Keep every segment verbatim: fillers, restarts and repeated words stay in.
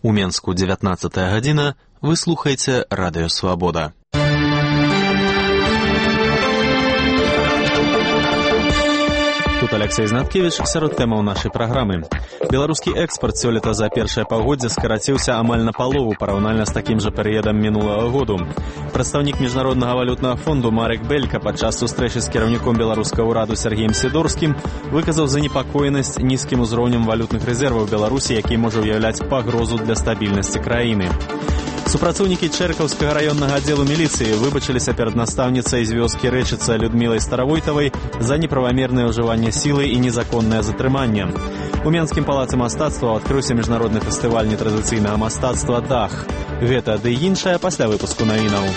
У Менску дзевятнаццатая гадзіна, вы слухаеце Радыё Свабода. Тут Алексей Знаткевич, сярод тэмаў нашай праграмы. Беларускі экспарт сёлета за першае паўгоддзе скараціўся амаль на палову параўнальна з такім жа перыядам мінулага году. Прадстаўнік Міжнароднага валютнага фонду Марек Белька падчас сустрэчы з кіраўніком беларускага ўраду Сергеем Сідорскім выказаў занепакоенасць нізкім узроўнем валютных рэзерваў Беларусі, які можа ўяўляць пагрозу для стабільнасці краіны. Супрацоўнікі Чэркаўскага раённага аддзелу міліцыі выбачыліся перад настаўніцай з вёскі Рэчыца Людмілай Старавойтавай за неправамернае ўжыванне сілы і незаконнае затрыманне. У Менскім палацы мастацтва адкрыўся міжнародны фестываль нетрадыцыйнага мастацтва «Дах». Гэта ды іншае пасля выпуску навінаў.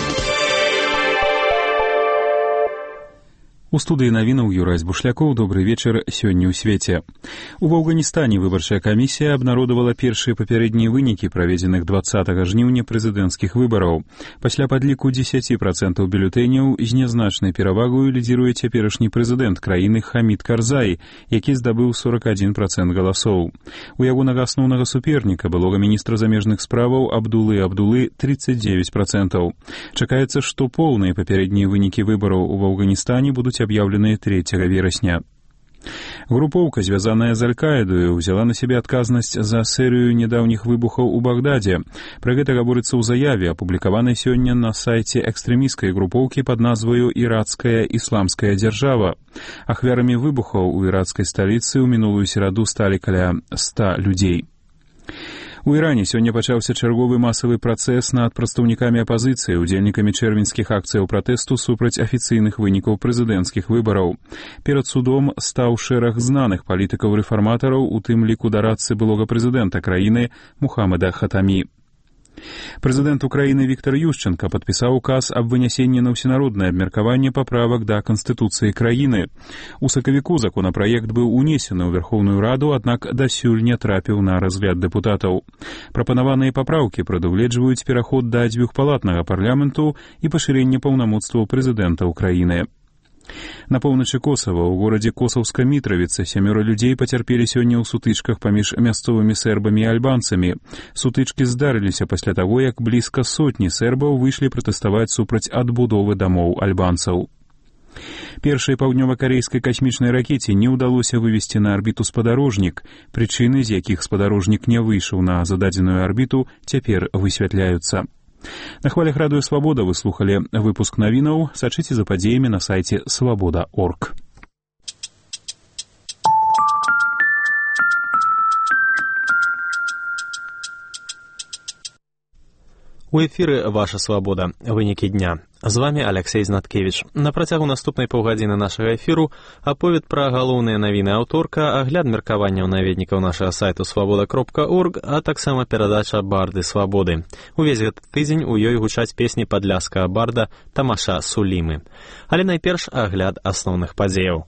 У студыі навінаў Юрась Бушлякоў. Добрый вечар. Сёння ў свеце. У Афганістане выбарчая камісія абнародавала першыя папярэднія вынікі праведзеных дваццатага жніўня прэзідэнцкіх выбараў. Пасля падліку дзесяць працэнтаў бюлетэняў з нязначнай перавагою лідзіруе цяперашні прэзідэнт краіны Хамід Карзай, які здабыў сорок адзін працэнт галасоў. У ягонага асноўнага суперніка, былога міністра замежных справаў Абдулы Абдулы, тридцать девять працэнтаў. Чакаецца, што поўныя папярэднія вынікі выбараў у Афганістане будуць аб'яўленыя трэцяга верасня. Групоўка, звязаная з Аль-Каідаю, взяла на сябе адказнасць за серыю нядаўніх выбухаў у Багдадзе. Пра гэта гаворыцца ў заяве, апублікаванай сёння на сайце экстрэмісцкай групоўкі пад назваю «Ірацкая ісламская дзяржава». Ахвярамі выбухаў у ірацкай сталіцы ў мінулую сераду сталі каля ста людзей. У Іране сёння пачаўся чарговы масавы працэс над прадстаўнікамі апазіцыі, удзельнікамі чэрвеньскіх акцыяў пратэсту супраць афіцыйных вынікаў прэзідэнцкіх выбараў. Перад судом стаў шэраг знаных палітыкаў-рэфарматараў, у тым ліку дарадцы былога прэзідэнта краіны Мухаммада Хатамі. Прэзідэнт Украіны Віктор Ющенка падпісаў указ аб вынясенні на ўсенароднае абмеркаванне паправак да Канстытуцыі краіны. У сакавіку законапраект быў унесены ў Верхоўную Раду, аднак дасюль не трапіў на разгляд дэпутатаў. Прапанаваныя папраўкі прадугледжваюць пераход да дзвюхпалатнага парламенту і пашырэнне паўнамоцтваў прэзідэнта Украіны. На поўначы Косава, у горадзе Косаўска-Мітравіца, сямёра людзей пацярпелі сёння ў сутычках паміж мясцовымі сербамі і альбанцамі. Сутычкі здарыліся пасля таго, як блізка сотні сербаў выйшлі пратэставаць супраць адбудовы дамоў альбанцаў. Першай паўднёва-карэйскай касмічнай ракеце не ўдалося вывесці на арбіту спадарожнік. Прычыны, з якіх спадарожнік не выйшаў на зададзеную арбіту, цяпер высвятляюцца. На хвалях Радыё Свабода вы слухалі выпуск навінаў. Сачыце за падзеямі на сайце свабода точка орг. У эфіры «Ваша свабода». Вынікі дня. З вами Алексей Знаткевич. На працягу наступнай паўгадзіны нашага эфіру аповед пра галоўныя навіны аўторка, агляд меркаванняў наведнікаў нашага сайту свабода кропка орг, а таксама перадача «Барды свабоды». Увесь гэты тыдзень у ёй гучаць песні падляшскага барда Тамаша Сулімы. Але найперш агляд асноўных падзеяў.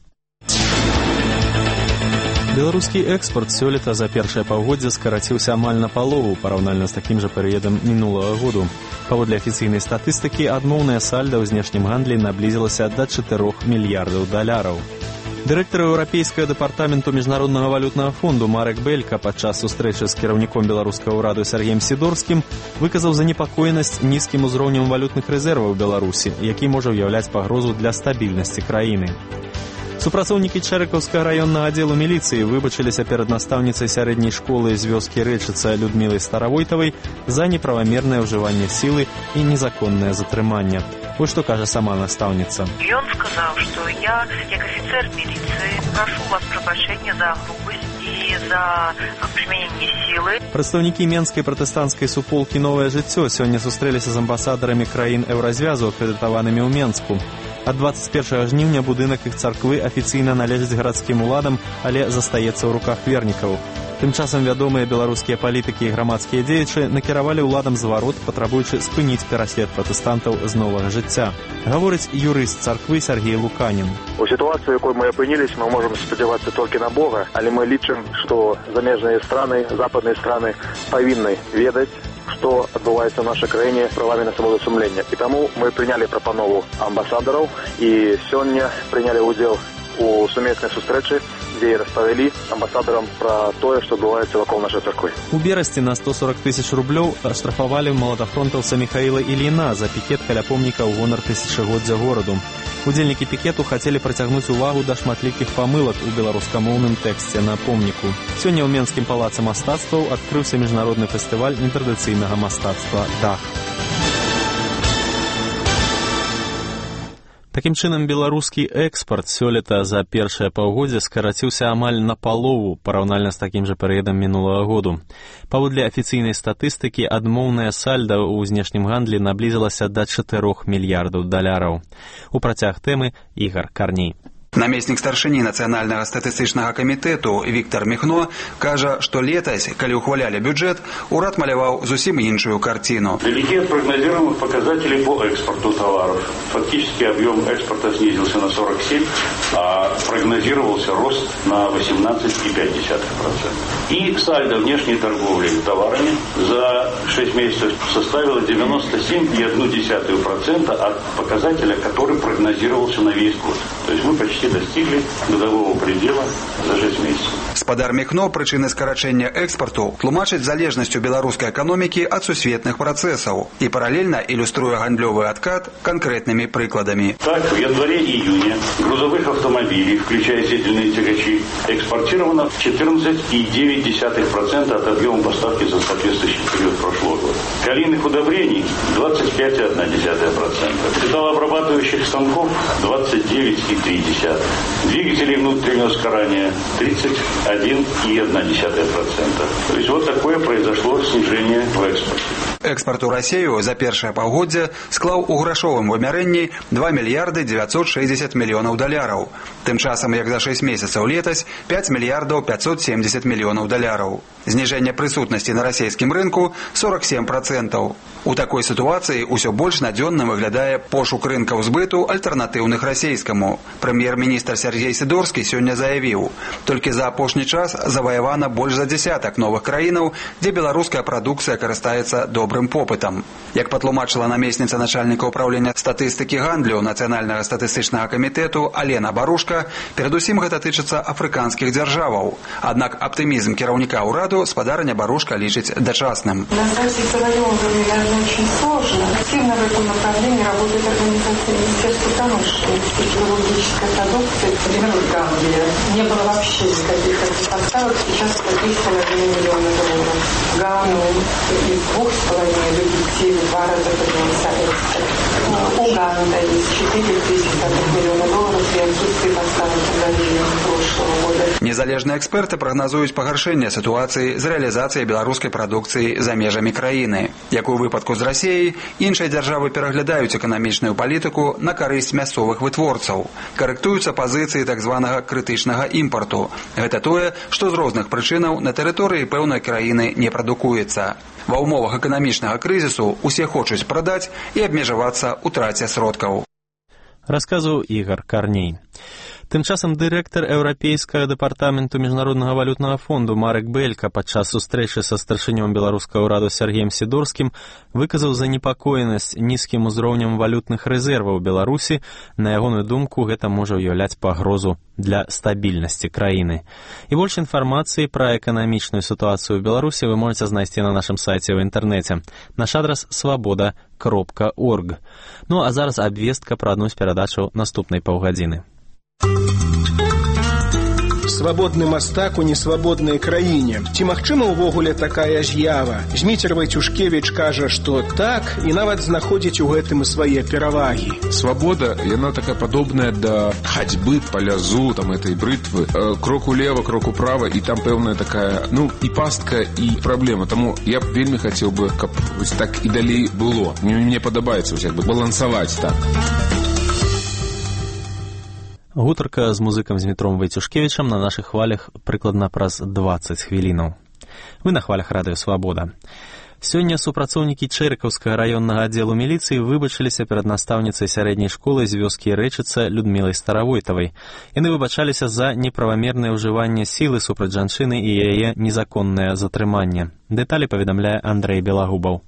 Беларускі экспорт сёлета за першае паўгоддзе скараціўся амаль на палову параўнальна з такім жа перыядам мінулага году. Паводле афіцыйнай статыстыкі, адмоўнае сальда ў знешнім гандлі наблізілася да чатырох мільярдаў даляраў. Дырэктар еўрапейскага дэпартаменту Міжнароднага валютнага фонду Марек Белька падчас сустрэчы з кіраўніком беларускага ўраду Сергеем Сідорскім выказаў занепакоенасць нізкім узроўнем валютных рэзерваў Беларусі, які можа ўяўляць пагрозу для стабільнасці краіны. Супрацоўнікі Чэркаўскага раённага аддзелу міліцыі выбачыліся перад настаўніцай сярэдняй школы з вёскі Рэчыца Людмілай Старавойтавай за неправамернае ўжыванне сілы і незаконнае затрыманне. Вось што кажа сама настаўніца. Ён сказаў, што я, як афіцер міліцыі, прашу вас прабачэння за грубасць і за прымяненне сілы. Прадстаўнікі менскай пратэстанцкай суполкі «Новае жыццё» сёння сустрэліся з амбасадарамі краін Еўразвязу, акрэдытаванымі ў Менску. Ад дваццаць першага жніўня будынак іх царквы афіцыйна належыць гарадскім уладам, але застаецца ў руках вернікаў. Тым часам вядомыя беларускія палітыкі і грамадскія дзеячы накіравалі ўладам зварот, патрабуючы спыніць пераслед пратэстантаў з новага жыцця. Гаворыць юрыст царквы Сергей Луканін. У сітуацыі, якой мы апыніліся, мы можам спадзявацца толькі на Бога, але мы лічым, што замежныя страны, западныя страны павінны ведаць, што адбываецца ў нашай краіне правамі на свабоду сумлення. І таму мы прынялі прапанову амбасадараў і сёння прынялі ўдзел у сумеснай сустрэчы, дзе і распавялі амбасадарам пра тое, што адбываецца вакол нашай царквы. У Берасці на сто сорок тысяч рублёў штрафавалі маладафронтаўца Михаіла Ільіна за пікет каля помніка ў гонар тысячагоддзя гораду. Удзельнікі пікету хацелі прыцягнуць увагу да шматлікіх памылак у беларускамоўным тэксце на помніку. Сёння ў Менскім палацы мастацтваў адкрыўся міжнародны фестываль нетрадыцыйнага мастацтва «Дах». Такім чынам, беларускі экспарт сёлета за першае паўгоддзе скараціўся амаль напалову параўнальна з такім жа перыядам мінулага году. Паводле афіцыйнай статыстыкі, адмоўная сальда ў знешнім гандлі наблізілася да чатырох мільярдаў даляраў. У працяг тэмы Ігар Карней. Намеснік старшыні нацыянальнага статыстычнага камітэту Віктор Міхно кажа, што летась, калі ухвалялі бюджэт, урад маляваў зусім іншую карціну. Далеки от прогнозируемых показателей по экспорту товаров. Фактически объем экспорта снизился на сорок семь, а прогнозировался рост на восемнадцать и пять десятых процента. И сальдо внешней торговли товарами за шесть месяцев составило девяносто семь и одну десятую процента от показателя, который прогнозировался на весь год. То есть мы почти достигли годового предела за шесть месяцев. Спадар Міхно прычыны скарачэння экспарту тлумачыць залежнасцю беларускай эканомікі ад сусветных працэсаў і паралельна ілюструе гандлёвы адкат канкрэтнымі прыкладамі. Так, в январе-июне грузовых автомобилей, включая сидельные тягачи, экспортировано четырнадцать и девять десятых процента от объема поставки за соответствующий период прошлого года. Калийных удобрений двадцать пять и одна десятая процента. Металлообрабатывающих станков двадцать девять и три десятых. Двигателей внутреннего сгорания тридцать один и одна десятая процента. То есть вот такое произошло снижение в экспорте. Экспорт у Расію за першае паўгоддзе склаў у грашовым вымярэнні два мільярды дзевяцьсот шэсцьдзесят мільёнаў даляраў. Тым часам, як за шэсць месяцаў летась, пяць мільярдаў пятьсот семьдесят мільёнаў даляраў. Зніжэнне прысутнасці на расійскім рынку сорок семь процентаў. У такой сітуацыі ўсё больш надзённым выглядае пошук рынкаў збыту альтэрнатыўных расійскаму. Прэм'ер-міністр Сергей Сідорскі сёння заявіў, толькі за апошні час заваявана больш за дзесятак новых краінаў, дзе беларуская прадукцыя карыстаецца добрым попытам. Як патлумачыла намесніца начальніка ўпраўлення статыстыкі гандлю Нацыянальнага статыстычнага камітэту Алена Барушка, перадусім гэта тычыцца афрыканскіх дзяржаваў. Аднак аптымізм кіраўніка ўраду спадарня Барушка лічыць дачасным. Очень сложно. Активно в этом направлении работает организация Министерства промышленности. Технологическая продукция, например, в Гамбии. Не было вообще никаких поставок. Сейчас подписано один миллион долларов. В Гану из двух с половиной до пяти в два раза поднялся экспорт. Уганда из четыре тысячи миллионов долларов при отсутствии поставок прошлого года. Незалежныя эксперты прагназуюць пагаршэнне сітуацыі з рэалізацыяй беларускай прадукцыі за межамі краіны. Як у выпадку з Расіяй, іншыя дзяржавы пераглядаюць эканамічную палітыку на карысць мясцовых вытворцаў. Карэктуюцца пазіцыі так званага крытычнага імпарту. Гэта тое, што з розных прычынаў на тэрыторыі пэўнай краіны не прадукуецца. Ва ўмовах эканамічнага крызісу усе хочуць прадаць і абмежавацца ў траце сродкаў. Расказваў Ігар Карней. Тым часам дырэктар Еўрапейскага дэпартаменту Міжнароднага валютнага фонду Марек Белька падчас сустрэчы са старшынём беларускага ўраду Сергеем Сідорскім выказаў занепакоенасць нізкім узроўнем валютных рэзерваў Беларусі. На ягоную думку, гэта можа ўяўляць пагрозу для стабільнасці краіны. І больш інфармацыі пра эканамічную сітуацыю ў Беларусі вы можаце знайсці на нашым сайце ў інтэрнэце. Наш адрас свабода кропка орг. Ну а зараз абвестка пра адну з перадачаў наступнай паўгадзіны. Свабодны мастак у несвабоднай краіне. Ці магчыма ўвогуле такая з'ява? Зміцер Вайцюшкевіч кажа, што так, і нават знаходзіць у гэтым свае перавагі. Свабода, яна такая падобная да хадзьбы па лязу, там, этой брытвы. Э, крок улева, крок управа, і там пэўная такая, ну, і пастка, і праблема. Таму я б вельмі хацеў бы, каб вось так і далей было. Мне, мне падабаецца вось як бы балансаваць так. Гутарка з музыкам Змітром Вайцюшкевічам на нашых хвалях прыкладна праз дваццаць хвілінаў. Вы на хвалях радыё «Свабода». Сёння супрацоўнікі Чэрыкаўскага раённага аддзелу міліцыі выбачыліся перад настаўніцай сярэдняй школы з вёскі Рэчыца Людмілай Старавойтавай. Яны выбачаліся за неправамернае ўжыванне сілы супраць жанчыны і яе незаконнае затрыманне. Дэталі паведамляе Андрэй Белагубаў.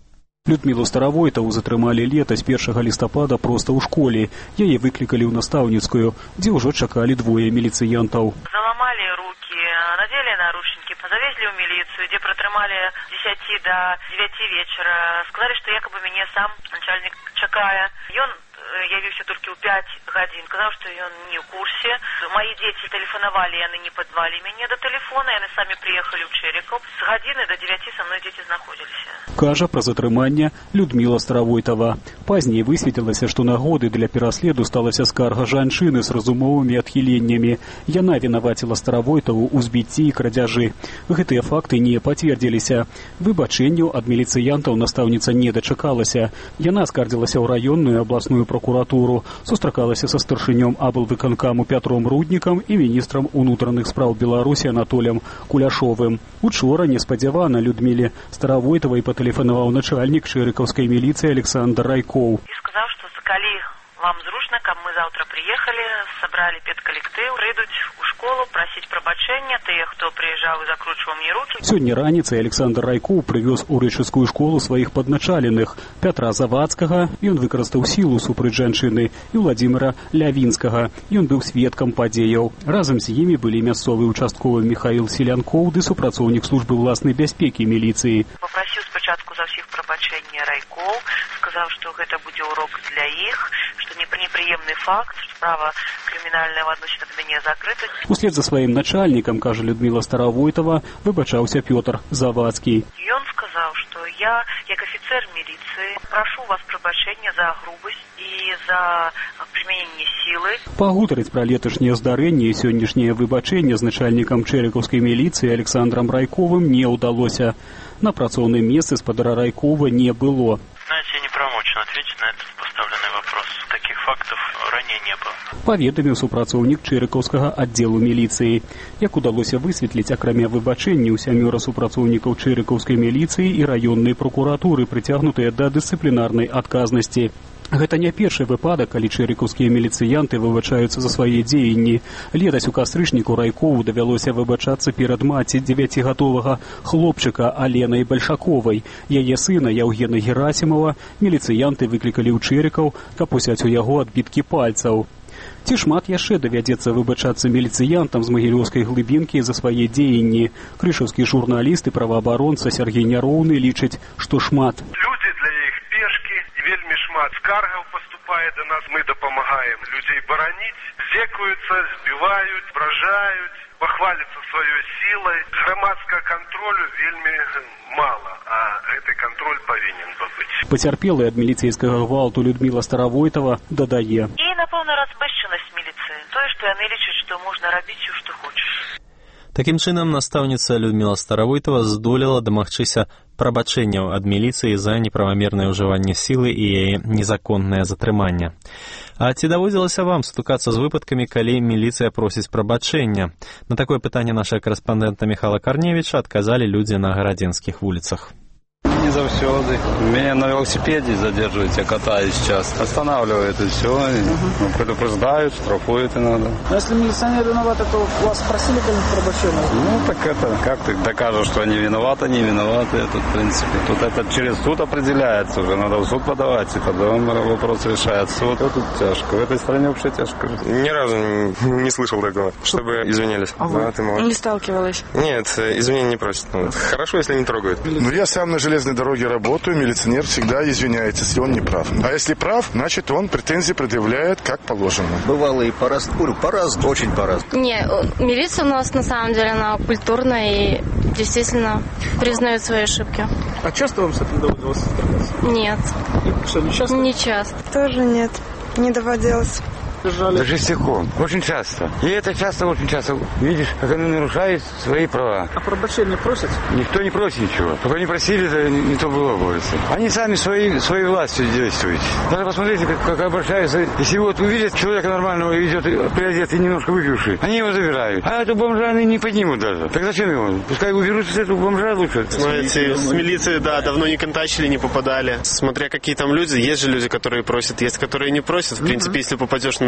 Людмілу Старавойтаву затрымалі летась першага лістапада проста ў школе. Яе выклікалі ў настаўніцкую, дзе ўжо чакалі двое міліцыянтаў. Заламалі руки, надели наручники, завезли в милицию, где протрымали с десяти до девяти вечера. Сказали, что якобы меня сам начальник чакая. И он явился только у пять гадзін. Сказал, что он не в курсе. Мои дети телефоновали, яны не подвали меня до телефона, яны сами приехали в Чериков. С гадзіны до девяти со мной дети находились. Кажа пра затрыманне Людміла Старавойтава. Пазней высветлілася, што нагоды для пераследу сталася скарга жанчыны з разумовымі адхіленнямі. Яна вінаваціла Старавойтаву ў збіцці і крадзяжы. Гэтыя факты не пацвердзіліся. Выбачэнняў ад міліцыянтаў настаўніца не дачакалася. Яна скардзілася ў раённую абласную прокуратуру, сустракалася са старшынём аблвыканкаму Пятром Руднікам і міністрам унутраных спраў Беларусі Анатолем Куляшовым. Учора неспадзявана Людміле Старавойтавай патэлефанаваў начальнік чэрыкаўскай міліцыі Александр Райкоў. И сказал, что калі вам зручна, каб мы завтра приехали, собрали педколлектив, прыйдуць у школу просить прабачэння тыя, хто прыязджаў і закручваў мне руки. Сёння раніцай Александр Райкоў прывёз у рэчыцкую школу сваіх падначаленых Пятра Завадскага, ён выкарыстаў сілу супраць жанчыны, і Владзіміра Лявінскага. Ён быў сведкам падзеяў. Разам з імі былі мясцовы участковы Михаил Селянкоў ды супрацоўнік службы ўласнай бяспекі міліцыі. Папрасіў спачатку за ўсіх прабачэння Райкоў, сказаў, што гэта будзе урок для іх, што неприемный факт, справа криминальная в отношении от меня закрыта. Услед за своим начальником, кажа Людмила Старавойтова, выбачаўся Петр Завадский. И он сказал, что я, как офицер милиции, прошу вас прабачэння за грубость и за применение силы. Пагутарыць пра леташняе здарэнне і сённяшняе выбачэнне з начальником чэрыкаўскай милиции Александром Райковым не удалося. На працоўным месцы спадара Райкова не было. Знаете, я неправомочен ответить на этот поставленный вопрос. Таких фактов ранее не было. Паведаміў супрацоўнік чэрыкаўскага аддзелу міліцыі. Як удалося высветліць, акрамя выбачэнняў, сямёра супрацоўнікаў чэрыкаўскай міліцыі і раённай прокуратуры прыцягнутыя да дысцыплінарнай адказнасці. Гэта не першы выпадак, калі чэрыкаўскія міліцыянты выбачаюцца за свае дзеянні. Летась у кастрычніку Райкову давялося выбачацца перад маці дзевяцігадовага хлопчыка Аленай Бальшаковай. Яе сына Яўгена Герасімова міліцыянты выклікалі ў Чэрыкаў, каб узяць у яго адбіткі пальцаў. Ці шмат яшчэ давядзецца выбачацца міліцыянтам з магілёўскай глыбінкі за свае дзеянні? Крышаўскі журналіст і праваабаронца Сергей Няроўны лічыць, што шмат. Людзі для іх пешкі, вельмі шмат скаргаў паступае да нас, мы дапамагаем людзей бараніць, зекуюцца, збіваюць, бражаюць, пахваліцца сваёй сілай. Грамадскага кантролю вельмі мала, а гэты кантроль павінен быць. Пацярпелая ад міліцэйскага гвалту Людміла Старавойтава дадае. І, напэўна, разбэшчанасць міліцыі. Тое, што яны лічаць, што можна рабіць што хочаш. Такім чынам, настаўніца Людміла Старавойтава здолела дамагчыся прабачэнняў ад міліцыі за неправамернае ўжыванне сілы і яе незаконнае затрыманне. А ці даводзілася вам сутыкацца з выпадкамі, калі міліцыя просіць прабачэння? На такое пытанне наша карэспандэнта Михайла Карневіча адказалі людзі на гарадзенскіх вуліцах. Не завсёды. Меня на велосипеде задерживают, я катаюсь сейчас. Останавливают и все. Ну, предупреждают, штрафуют и надо. Но если милиционер виноваты, то вас спросили как-нибудь пробачения? Ну, так это, как ты докажешь, что они виноваты, не виноваты. Тут, в принципе, тут это через суд определяется уже. Надо в суд подавать, и потом вопрос решает суд. Вот тут тяжко. В этой стране вообще тяжко. Ни разу не, не слышал такого, чтобы извинялись. А вы да, не сталкивались? Нет, извинений не просят. Хорошо, если не трогают. Ну, я сам на железной дороге работаю, милиционер всегда извиняется, если он не прав. А если прав, значит он претензии предъявляет как положено. Бывало и по-разному, по-разному, очень по-разному. Не, милиция у нас на самом деле, она культурная и действительно признает свои ошибки. А часто вам с этим доводилось сталкиваться? Нет. И что, не часто? Не часто. Тоже нет, не доводилось. Даже стихом. Очень часто. И это часто, очень часто. Видишь, как они нарушают свои права. А пробачение просят? Никто не просит ничего. Только они просили, это не то было, говорится. Они сами своей, своей властью действуют. Даже посмотрите, как, как обращаются. Если вот увидят человека нормального, идет приодетый, немножко выпивший, они его забирают. А эту бомжа они не поднимут даже. Так зачем его? Пускай уберут с этого бомжа лучше. Смотрите, с милицией, да, давно не контачили, не попадали. Смотря какие там люди. Есть же люди, которые просят, есть, которые не просят. В принципе, если попадешь на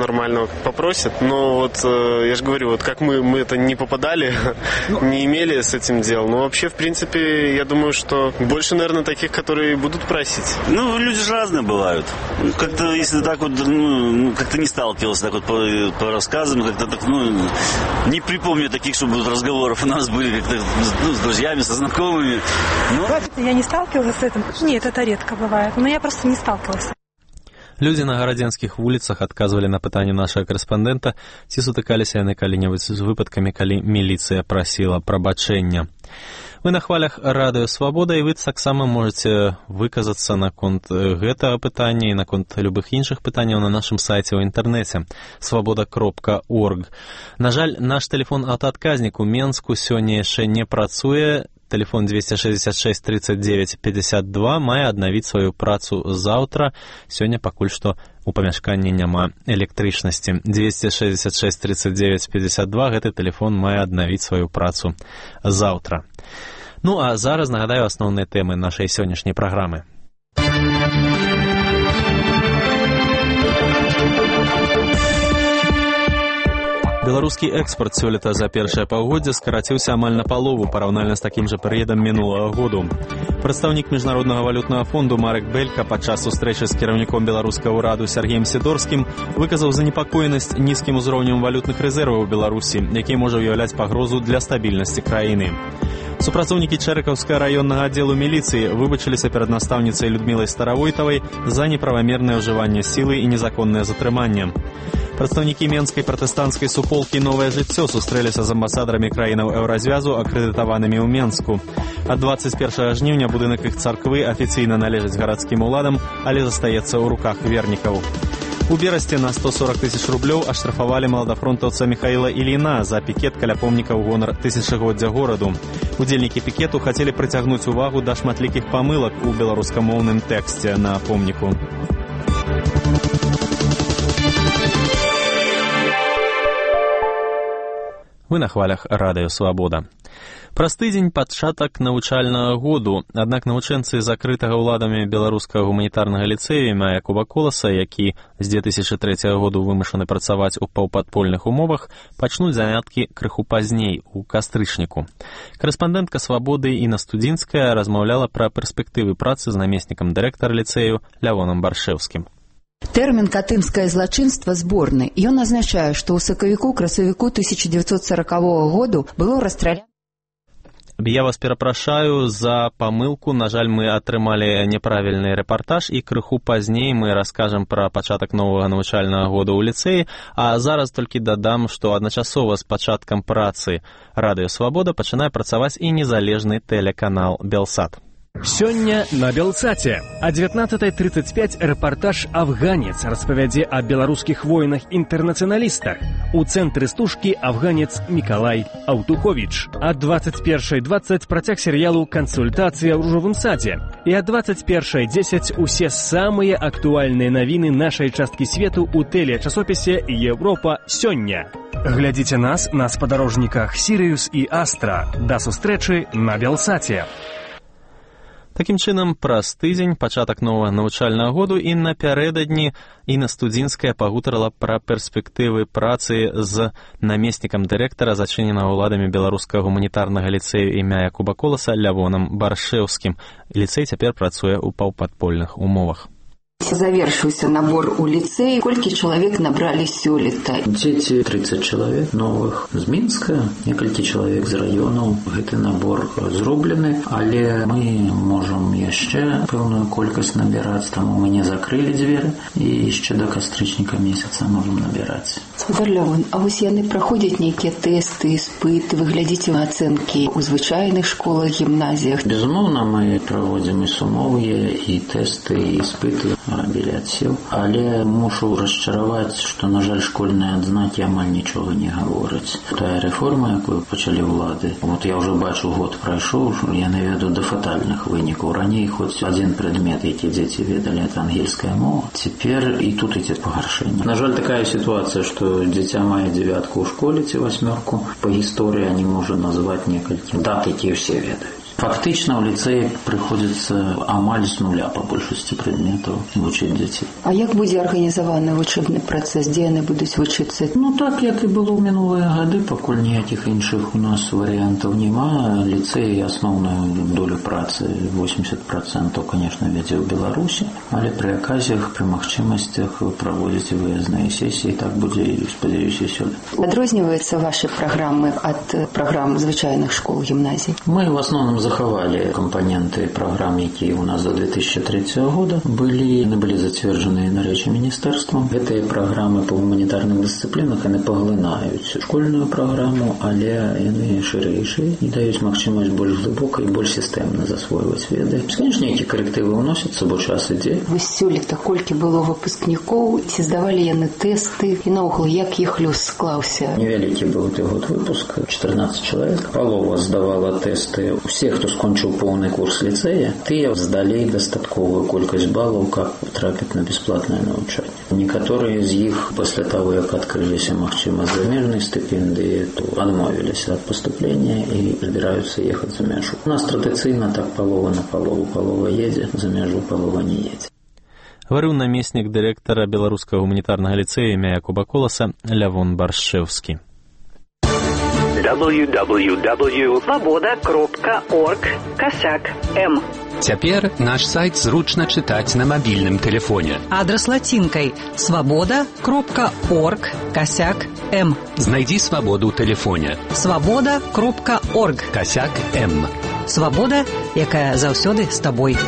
нормального попросят. Но вот я же говорю, вот как мы, мы это не попадали, не имели с этим дел. Но вообще, в принципе, я думаю, что больше, наверное, таких, которые будут просить. Ну, люди же разные бывают. Как-то, если так вот, ну, как-то не сталкивался так вот по, по рассказам, как-то так, ну, не припомню таких, чтобы разговоров у нас были как-то, ну, с друзьями, со знакомыми. Но... Я не сталкивалась с этим. Нет, это редко бывает. Но я просто не сталкивалась. Людзі на гарадзенскіх вуліцах адказвалі на пытанне нашага корэспандэнта, ці сутыкаліся яны калі-небудзь з выпадкамі, калі міліцыя прасіла прабачэння. Вы на хвалях радыё «Свабода», і вы таксама можаце выказацца наконт гэтага пытання і наконт любых іншых пытанняў на нашым сайце ў інтэрнэце свабода кропка орг. На жаль, наш тэлефон аўтаадказнік у Менску сёння яшчэ не працуе. Телефон двести шестьдесят шесть тридцать девять пятьдесят два мае аднавіць сваю працу заўтра. Сёння пакуль што у памяшканні няма электрычнасці. двести шестьдесят шесть тридцать девять пятьдесят два гэты тэлефон мае аднавіць сваю працу заўтра. Ну а зараз нагадаю асноўныя тэмы нашай сённяшняй праграмы. Беларускі экспорт сёлета за першае паўгоддзе скараціўся амаль напалову параўнальна з такім жа перыядам мінулага году. Прадстаўнік Міжнароднага валютнага фонду Марек Белька падчас сустрэчы з кіраўніком беларускага ўраду Сергеем Сідорскім выказаў занепакоенасць нізкім узроўнем валютных рэзерваў у Беларусі, які можа ўяўляць пагрозу для стабільнасці краіны. Супрацоўнікі Чэрыкаўскага раённага аддзелу міліцыі выбачыліся перад настаўніцай Людмілай Старавойтавай за неправамернае ўжыванне сілы і незаконнае затрыманне. Прадстаўнікі менскай пратэстанцкай суполкі «Новае жыццё» сустрэліся з амбасадарамі краінаў еўразвязу, акрэдытаванымі ў Менску. Ад двадцать першага жніўня будынак іх царквы афіцыйна належыць гарадскім уладам, але застаецца ў руках вернікаў. У Берасці на сто сорок тысяч рублёў аштрафавалі маладафронтаўца Михаіла Ільіна за пікет каля помніка ў гонар тысячагоддзя гораду. Удзельнікі пікету хацелі прыцягнуць увагу да шматлікіх памылак у беларускамоўным тэксце на помніку. Вы на хвалях радыё «Свабода». Праз тыдзень пачатак навучальнага году, аднак навучэнцы закрытага ўладамі беларускага гуманітарнага ліцэю імя Якуба Коласа, які з две тысячы трэцяга году вымушаны працаваць у паўпадпольных умовах, пачнуць заняткі крыху пазней, у кастрычніку. Карэспандэнтка «Свабоды» Інна Студзінская размаўляла пра перспектывы працы з намеснікам дырэктара ліцэю Лявонам Баршэўскім. Тэрмін «катынскае злачынства» зборны. Ён азначае, што ў сакавіку-красавіку тысяча девятьсот сорокавога году было расстраляно. Я вас перапрашаю за памылку. На жаль, мы атрымалі неправільны рэпартаж, і крыху пазней мы раскажам пра пачатак новага навучальнага года ў ліцэі, а зараз толькі дадам, што адначасова з пачаткам працы радыё «Свабода» пачынае працаваць і незалежны тэлеканал «Белсат». Сёння на Белсаце. О девятнадцатой тридцать пять рэпартаж «Афганец» распавядзе о беларускіх воінах-інтэрнацыяналістах. У цэнтры стужкі афганец Мікалай Аўтуховіч. О двадцать первой двадцать працяг серыялу «Кансультацыя ў ружовым садзе». І о двадцать первой десять усе самыя актуальныя навіны нашай часткі свету у тэлечасопісе «Европа сёння». Глядзіце нас на спадарожніках «Сірыус» і «Астра». Да сустрэчы на Белсаце. Такім чынам, праз тыдзень, пачатак новага навучальнага году, і напярэдадні Інна Студзінская пагутарыла пра перспектывы працы з намеснікам дырэктара зачыненага ўладамі беларускага гуманітарнага ліцэю імя Якуба Коласа Лявонам Баршэўскім. Ліцэй цяпер працуе ў паўпадпольных умовах. Завершился набор у лицея. Сколько человек набрали сёлета? Дети тридцать человек новых з Мінска, некалькі человек з районаў. Гэты набор зроблены, але мы можем яшчэ пэўную колькасць набираць, таму мы не закрылі дзверы і яшчэ до кастрычніка месяца можем набираць. Спадар Лявон, а вось яны праходзяць нейкія тэсты, іспыты, вы глядзіце на ацэнкі ў звычайных школах, гімназіях? Безумоўна, мы праводзім і сумовыя, і тэсты, і іспыты біля адсеў. Але мушу расчараваць, што, на жаль, школьныя адзнакі амаль нічога не гавораць. Тая рэформа, якую пачалі ўлады, вот я ўжо бачу, год прайшоў, яны веду да фатальных вынікаў. Раней хоць адзін прадмет, які дзеці ведалі, это ангельская мова. Цяпер і тут ідзе пагаршэнне. На жаль, такая сітуацыя, што дзіця мае дзевятку ў школе ці васьмёрку, па гісторыі не можа назваць некалькі дат, якія ўсе ведаюць. Фактично в лицее приходится амаль с нуля по большасці предметов вучыць дзяцей. А як будзе арганізаваны вучэбны працэс, дзе яны будуць вучыцца? Ну так, як і было ў мінулыя гады, пакуль ніякіх іншых у нас варыянтаў няма. Ліцэй асноўную долю працы восемьдесят процентов, конечно, вядзе ў Беларусі, але пры аказіях, пры магчымасцях праводзіць выязныя сесіі, так будзе і, спадзяюся, сёлета. Адрозніваюцца ваши праграмы ад праграм звычайных школ, гімназій? Мы в основном захавалі кампаненты праграм, якія у нас за две тысячи третьего года былі, яны былі зацверджаны нарэчы міністэрствам. Гэтыя праграмы па гуманітарных дысцыплінах яны паглынаюць школьную праграму, але яны шырэйшыя і даюць магчымасць больш глыбока і больш сістэмна засвойваць веды. Конечно, які карэктывы ўносяцца, бо час ідзе. Вы сёлета колькі было выпускнікоў, ці здавалі яны тэсты, і наогул як іх лёс склаўся? Невялікі быў той год выпуск, чатырнаццаць чалавек. Палова здавала тэсты. Усе, хто скончыў поўны курс ліцэя, тыя здалі дастатковую колькасць балаў, каб трапіць на бясплатнае навучанне. Некаторыя з іх пасля таго, як адкрыліся магчымасць замежнай стыпендыі, то адмовіліся ад паступлення і збіраюцца ехаць за мяжу. У нас традыцыйна так палова на палову. Палова едзе, за мяжу палова не едзе. Гаварыў намеснік дырэктара Беларускага гуманітарнага ліцэя імя Якуба Коласа Лявон Баршчэўскі. дабл ю дабл ю дабл ю крапка свабода крапка орг касяк эм. Цяпер наш сайт зручна чытаць на мабільным тэлефоне. Адрас лацінкай свабода крапка орг касяк эм. Знайдзі свабоду ў тэлефоне. свабода крапка орг касяк эм. Свабода, якая заўсёды з табой.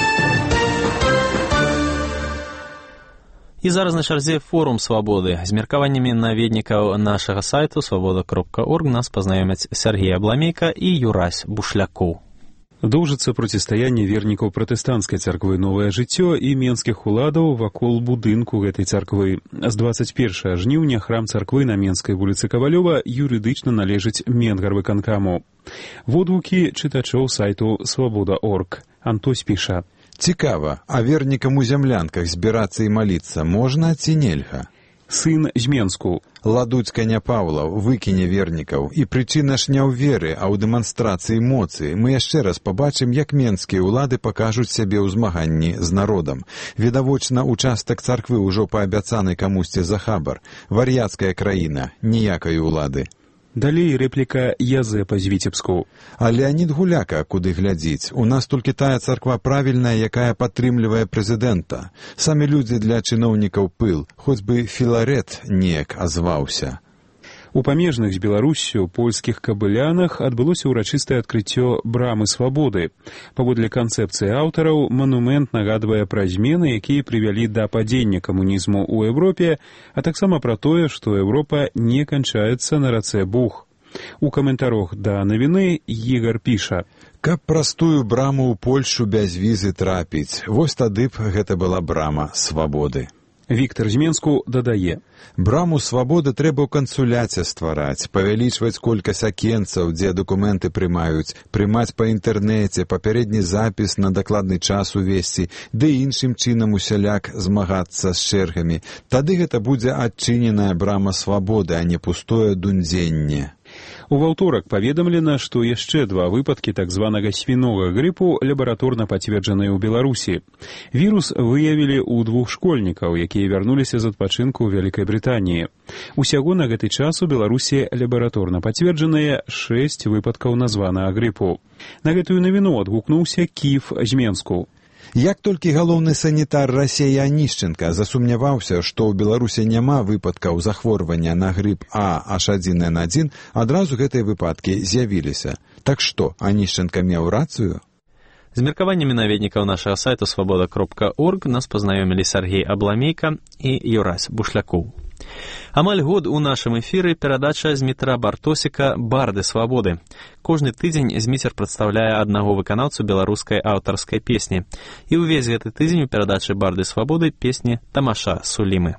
І зараз на чарзе форум свабоды. З меркаваннямі наведнікаў нашага сайту свабода крапка орг нас пазнаёмяць Сергей Абламейка і Юрась Бушлякоў. Доўжыцца процістаянне вернікаў пратэстанцкай царквы «Новае жыццё» і менскіх уладаў вакол будынку гэтай царквы. З двадцать первого жніўня храм царквы на Менскай вуліцы Кавалёва юрыдычна належыць Менгарвыканкаму. Водгукі чытачоў сайту свабода крапка орг. Антось піша. Цікава, а вернікам у зямлянках збірацца і маліцца можна ці нельга? Сын з Менску. Ладуцька Паўлаў выкіне вернікаў. І прычына ж не ў веры, а ў дэманстрацыі моцы. Мы яшчэ раз пабачым, як менскія ўлады пакажуць сябе ў змаганні з народам. Відавочна, участак царквы ўжо паабяцаны камусьці за хабар. Вар'яцкая краіна, ніякай улады. Далей рэпліка Язэпа з Віцебску. А Леонід Гуляка куды глядзіць? У нас толькі тая царква правільная, якая падтрымлівае прэзідэнта. Самі людзі для чыноўнікаў пыл, хоць бы Філарет неяк азваўся. У памежных з Беларуссю польскіх кабылянах адбылося ўрачыстае адкрыццё брамы свабоды. Паводле канцэпцыі аўтараў, манумент нагадвае пра змены, якія прывялі да падзення камунізму ў Европе, а таксама пра тое, што Европа не канчаецца на рацэ Буг. У каментарах да навіны Ігар піша. Каб простую браму ў Польшу без візы трапіць, вось тады б гэта была брама свабоды. Віктор з Менску дадае. Браму свабоды трэба ў кансуляце ствараць, павялічваць колькасць акенцаў, дзе дакументы прымаюць, прымаць па інтэрнэце, папярэдні запіс на дакладны час увесці, ды іншым чынам усяляк змагацца з чэргамі. Тады гэта будзе адчыненая брама свабоды, а не пустое дундзенне. У ваўторак паведамлена, што яшчэ два выпадкі так званага свінога грыпу лабараторна пацверджаныя ў Беларусі. Вірус выявілі ў двух школьнікаў, якія вярнуліся з адпачынку ў Вялікай Брытаніі. Усяго на гэты час у Беларусі лабараторна пацверджаныя шэсць выпадкаў названага грыпу. На гэтую навіну адгукнуўся Кіф з Менску. Як толькі галоўны санітар Расея Анішченка засумняваўся, што ў Беларусі няма выпадкаў захворвання на грып А Аш адзін эн адзін, адразу гэтыя выпадкі з'явіліся. Так што, Анішченка меў рацыю? З меркаваннямі наведнікаў нашага сайту свабода крапка орг нас пазнаёмілі Сергей Абламейка і Юрась Бушлякоў. Амаль год у нашым эфіры перадача Змітра Бартосіка «Барды свабоды». Кожны тыдзень Зміцер прадстаўляе аднаго выканаўцу беларускай аўтарскай песні. І ўвесь гэты тыдзень у перадачы «Барды свабоды» песні Тамаша Сулімы.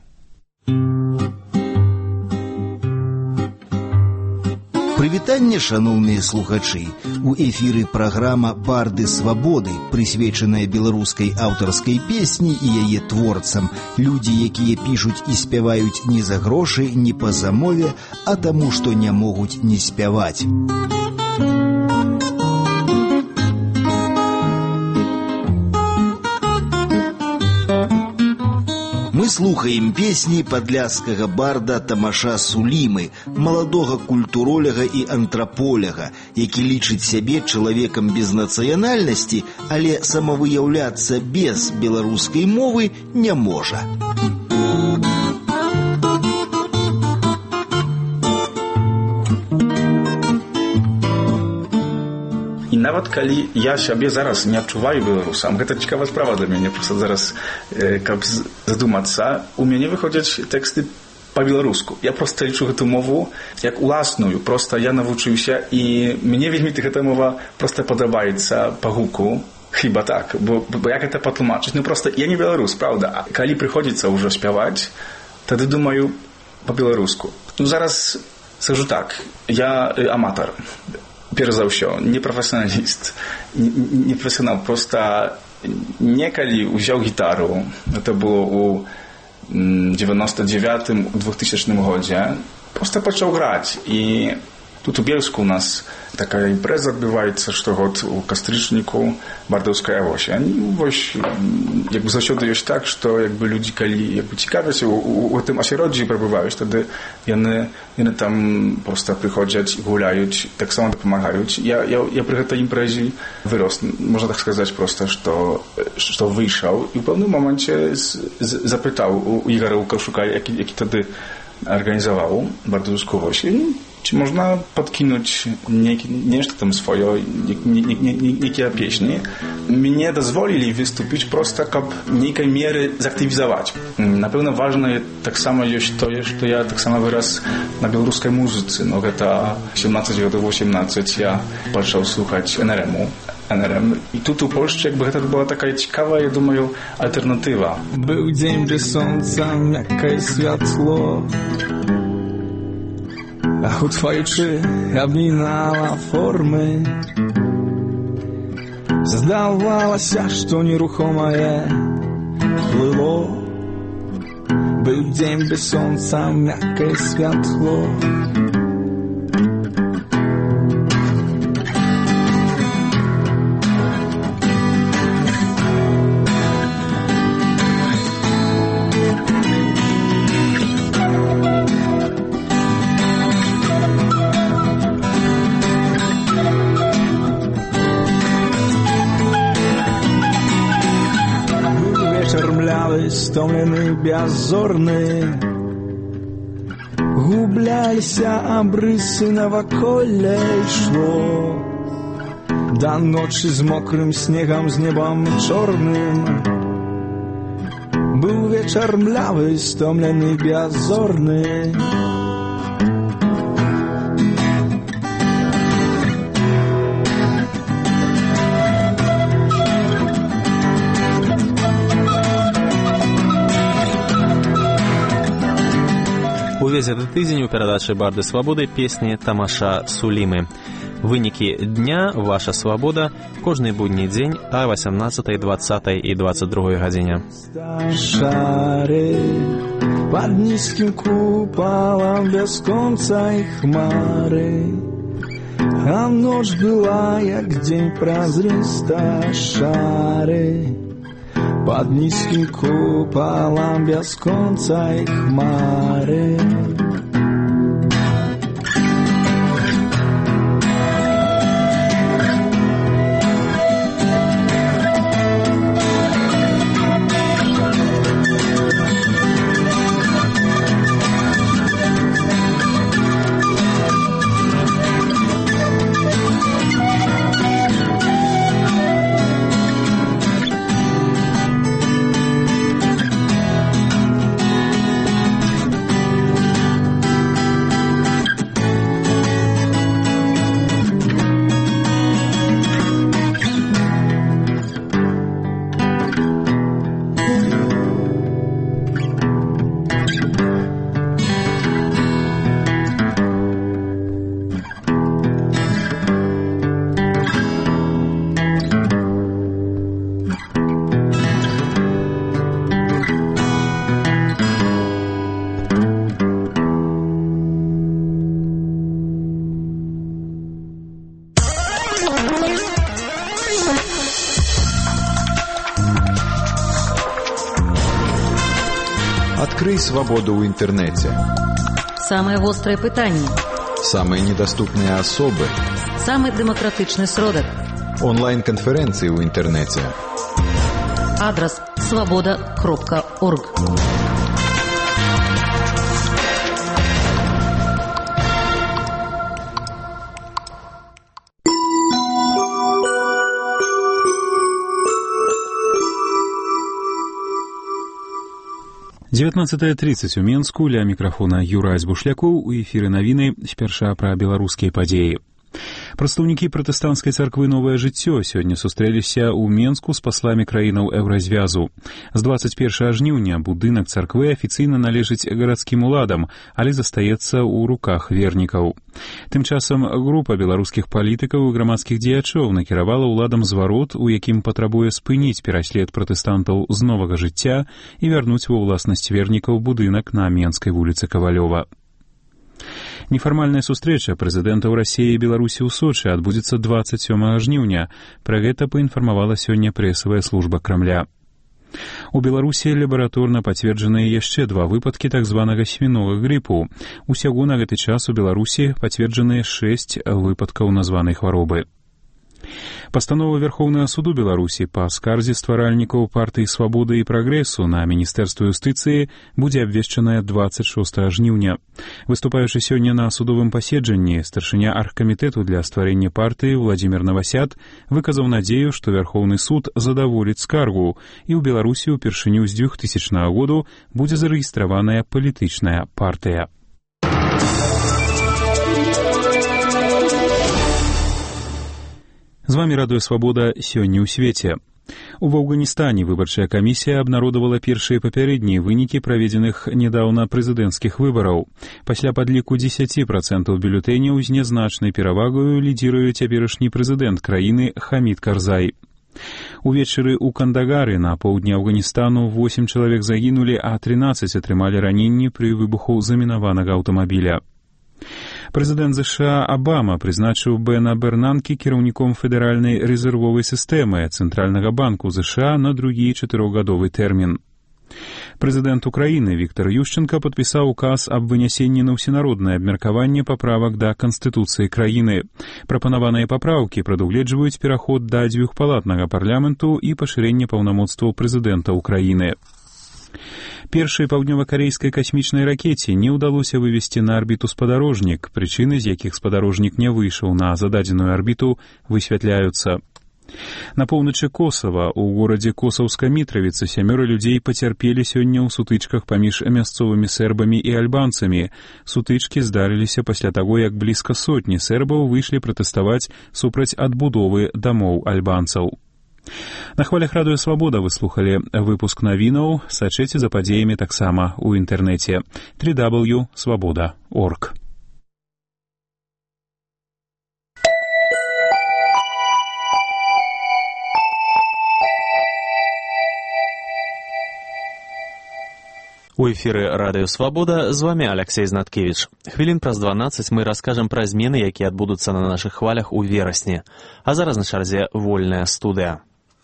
Прывітанне, шаноўныя слухачы! У эфіры праграма «Барды свабоды», прысвечаная беларускай аўтарскай песні і яе творцам. Людзі, якія пішуць і спяваюць не за грошы, не па замове, а таму, што не могуць не спяваць. Мы слухаем песні падляшскага барда Тамаша Сулімы, маладога культуроляга і антраполяга, які лічыць сябе чалавекам без нацыянальнасці, але самавыяўляцца без беларускай мовы не можа. I nawet kali ja siebie zaraz nie odczuwаю Białorusem, to ciekawa sprawa dla mnie, prosto zaraz e, jak zadumać się, u mnie nie wychodzić teksty po białorusku. Ja prosto liczę tę mowę jak własną, prosto ja nauczył się i mnie wielmi ta mowa prosto podoba się po huku. Chyba tak, bo, bo jak to potłumaczyć? No prosto, ja nie Białorus, prawda? A kiedy przychodzi już śpiewać, wtedy думаю po białorusku. No zaraz скажу tak, ja y, amator. Pierwszy za wszystko, nie profesjonalist, nie, nie profesjonal, prosto niekali wziął gitarę, to było u dziewięćdziesiątym dziewiątym, dwutysięcznym godzie, prosto zaczął grać i тут у Bielsku u nas taka impreza odbywaється штогод у Кастричнику, Бардовська Авось. Они ось jakby заўсёды ёсць так, што якby людзі калі якby цікавяць у, у, у тым асяроддзі прабываюць, тады яны яны там проста прыходзяць, гуляюць, таксама дапамагаюць. Я я я пры гэтай імпрэзе вырос, можна так сказаць проста, што што выйшаў і ў пэўным моменце запытаў у Ігора Лукашука, які які тады арганізаваў Бардовскую Авось. Czy można podkinąć nešto tam swoje, niekie pieśni. Mnie dozwolili wystąpić prosto, żeby niekiej miery zaktywizować. Na pewno ważne jest tak samo jest to, że ja tak samo wyraz na białoruskiej muzyce. No, to siedemnaście osiemnaście ja zaczął słuchać N R M-u. N R M. I tu u Polsce jakby to była taka ciekawa, ja думаю, alternatywa. Był dzień, gdzie słońca, jakieś światło. Ach, u twojej oczy obminęła formy. Zdawało się, że nieruchome płyło. Był dzień bez słońca, jakieś światło. Стомленный, беззорный, гублялися обрысы навоколе шло. До ночи с мокрым снегом, с небом черным. Был вечер млявый, стомленный, беззорный. Увесь этот тыдзень у перадачы «Барды свабоды» песні Тамаша Сулімы. Вынікі дня «Ваша свабода» кожны будні дзень о восемнадцатай, двадцатай и двадцать другой гадзіне. Шары под низким куполом без конца и хмары, а ночь была, як день прозриста. Шары под низким куполом без конца и хмары. Адкрый свабоду ў інтэрнэце. Самые острые пытания. Самые недоступные особы. Самый демократичный сродок. Онлайн-конференции в интернете. Адрес свобода кропка орг. девятнадцатая тридцать у Менску, ля мікрафона Юрай Збушлякоў, у эфіры навіны, спярша пра беларускія падзеі. Прадстаўнікі пратэстанцкай царквы «Новае жыццё» сёння сустрэліся ў Менску з пасламі краінаў Еўразвязу. З двадцать першага жніўня будынак царквы афіцыйна належыць гарадскім уладам, але застаецца ў руках вернікаў. Тым часам група беларускіх палітыкаў і грамадскіх дзеячоў накіравала ўладам зварот, у якім патрабуе спыніць пераслед пратэстантаў з новага жыцця і вярнуць ва ўласнасць вернікаў будынак на Менскай вуліцы Кавалёва. Нефармальная сустрэча прэзідэнтаў Расіі і Беларусі ў Сочы адбудзецца двадцать сёмага жніўня. Пра гэта паінфармавала сёння прэсавая служба Крамля. У Беларусі лабараторна пацверджаныя яшчэ два выпадкі так званага свінога грыпу. Усяго на гэты час у Беларусі пацверджаныя шэсць выпадкаў названай хваробы. Пастанова Верхоўнага суду Беларусі па скарзе стваральнікаў партыі «Свабода» і «Прагрэсу» на Міністэрства юстыцыі будзе абвешчаная двадцать шостага жніўня. Выступаючы сёння на судовым паседжанні, старшыня аргкамітэту для стварэння партыі Владзімір Навасяд выказаў надзею, што Верхоўны суд задаволіць скаргу, і ў Беларусі ўпершыню з двухтысячнага году будзе зарэгістраваная палітычная партыя. З вами Радыё Свабода сёння ў свеце. У Афганістане выбарчая камісія абнародавала першыя папярэднія вынікі праведзеных нядаўна прэзідэнцкіх выбараў. Пасля падліку дзесяць працэнтаў бюлетэняў з нязначнай перавагаю лідзіруе цяперашні прэзідэнт краіны Хамід Карзай. Увечары ў Кандагары на поўдні Афганістану восемь чалавек загінулі, а трынаццаць атрымалі раненні пры выбуху замінаванага аўтамабіля. Прэзідэнт ЗША Абама прызначыў Бена Бернанкі кіраўніком федэральнай рэзервовай сістэмы Цэнтральнага банку ЗША на другі чатырохгадовы тэрмін. Прэзідэнт Украіны Віктор Ющенка падпісаў указ аб вынясенні на ўсенароднае абмеркаванне паправак да Канстытуцыі краіны. Прапанаваныя папраўкі прадугледжваюць пераход да дзвюхпалатнага парламенту і пашырэнне паўнамоцтваў прэзідэнта Украіны. Першай паўднёва-карэйскай касмічнай ракеце не ўдалося вывесці на арбіту спадарожнік, прычыны, з якіх спадарожнік не выйшаў на зададзеную арбіту, высвятляюцца. На поўначы Косава, у горадзе Косаўска-Мітравіца, сямёра людзей пацярпелі сёння ў сутычках паміж мясцовымі сербамі і альбанцамі. Сутычкі здарыліся пасля таго, як блізка сотні сербаў выйшлі пратэставаць супраць адбудовы дамоў альбанцаў. На хвалях Радыё Свабода вы слухалі выпуск навінаў, сачыце за падзеямі таксама ў інтэрнэце дабл ю дабл ю крапка свабода крапка орг. У эфіры Радыё Свабода з вами Алексей Знаткевич. Хвілін праз дванаццаць мы раскажам пра змены, якія адбудуцца на нашых хвалях у верасні. А зараз на чарзе вольная студыя.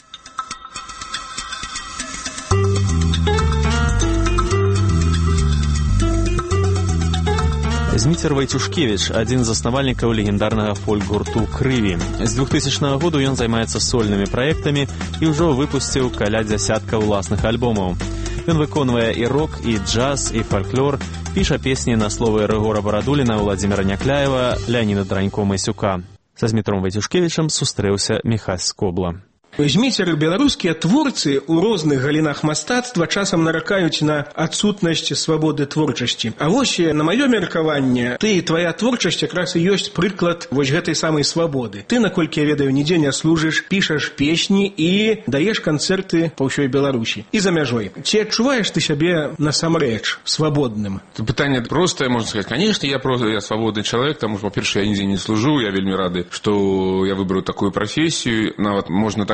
Зміцер Вайцюшкевіч, адзін з заснавальнікаў легендарнага фольк-гурту «Крыві». З двухтысячнага году ён займаецца сольнымі праектамі і ўжо выпусціў каля дзясятка ўласных альбомаў. Ён выконвае і рок, і джаз, і фальклор, піша песні на словы Рыгора Барадуліна, Владзіміра Някляева, Леаніда Дранько-Масюка. Са Змітром Вайцюшкевічам сустрэўся Міхась Скобла. Зміцеры беларускія творцы ў розных галінах мастацтва часам наракаюць на адсутнасць свабоды творчасці. А вось, на маё меркаванне, ты і твая творчасць якраз і ёсць прыклад вось гэтай самай свабоды. Ты, наколькі я ведаю, нідзе не служыш, пішаш песні і даеш канцэрты па ўсёй Беларусі. І за мяжой. Ці адчуваеш ты сябе насамрэч свабодным? Пытанне простае, можна сказаць. Конечно, я просто я свабодны чалавек, таму што, па-першае, я нідзе не служу, я вельмі рады, што я выбраў такую прафесію. Нават можна так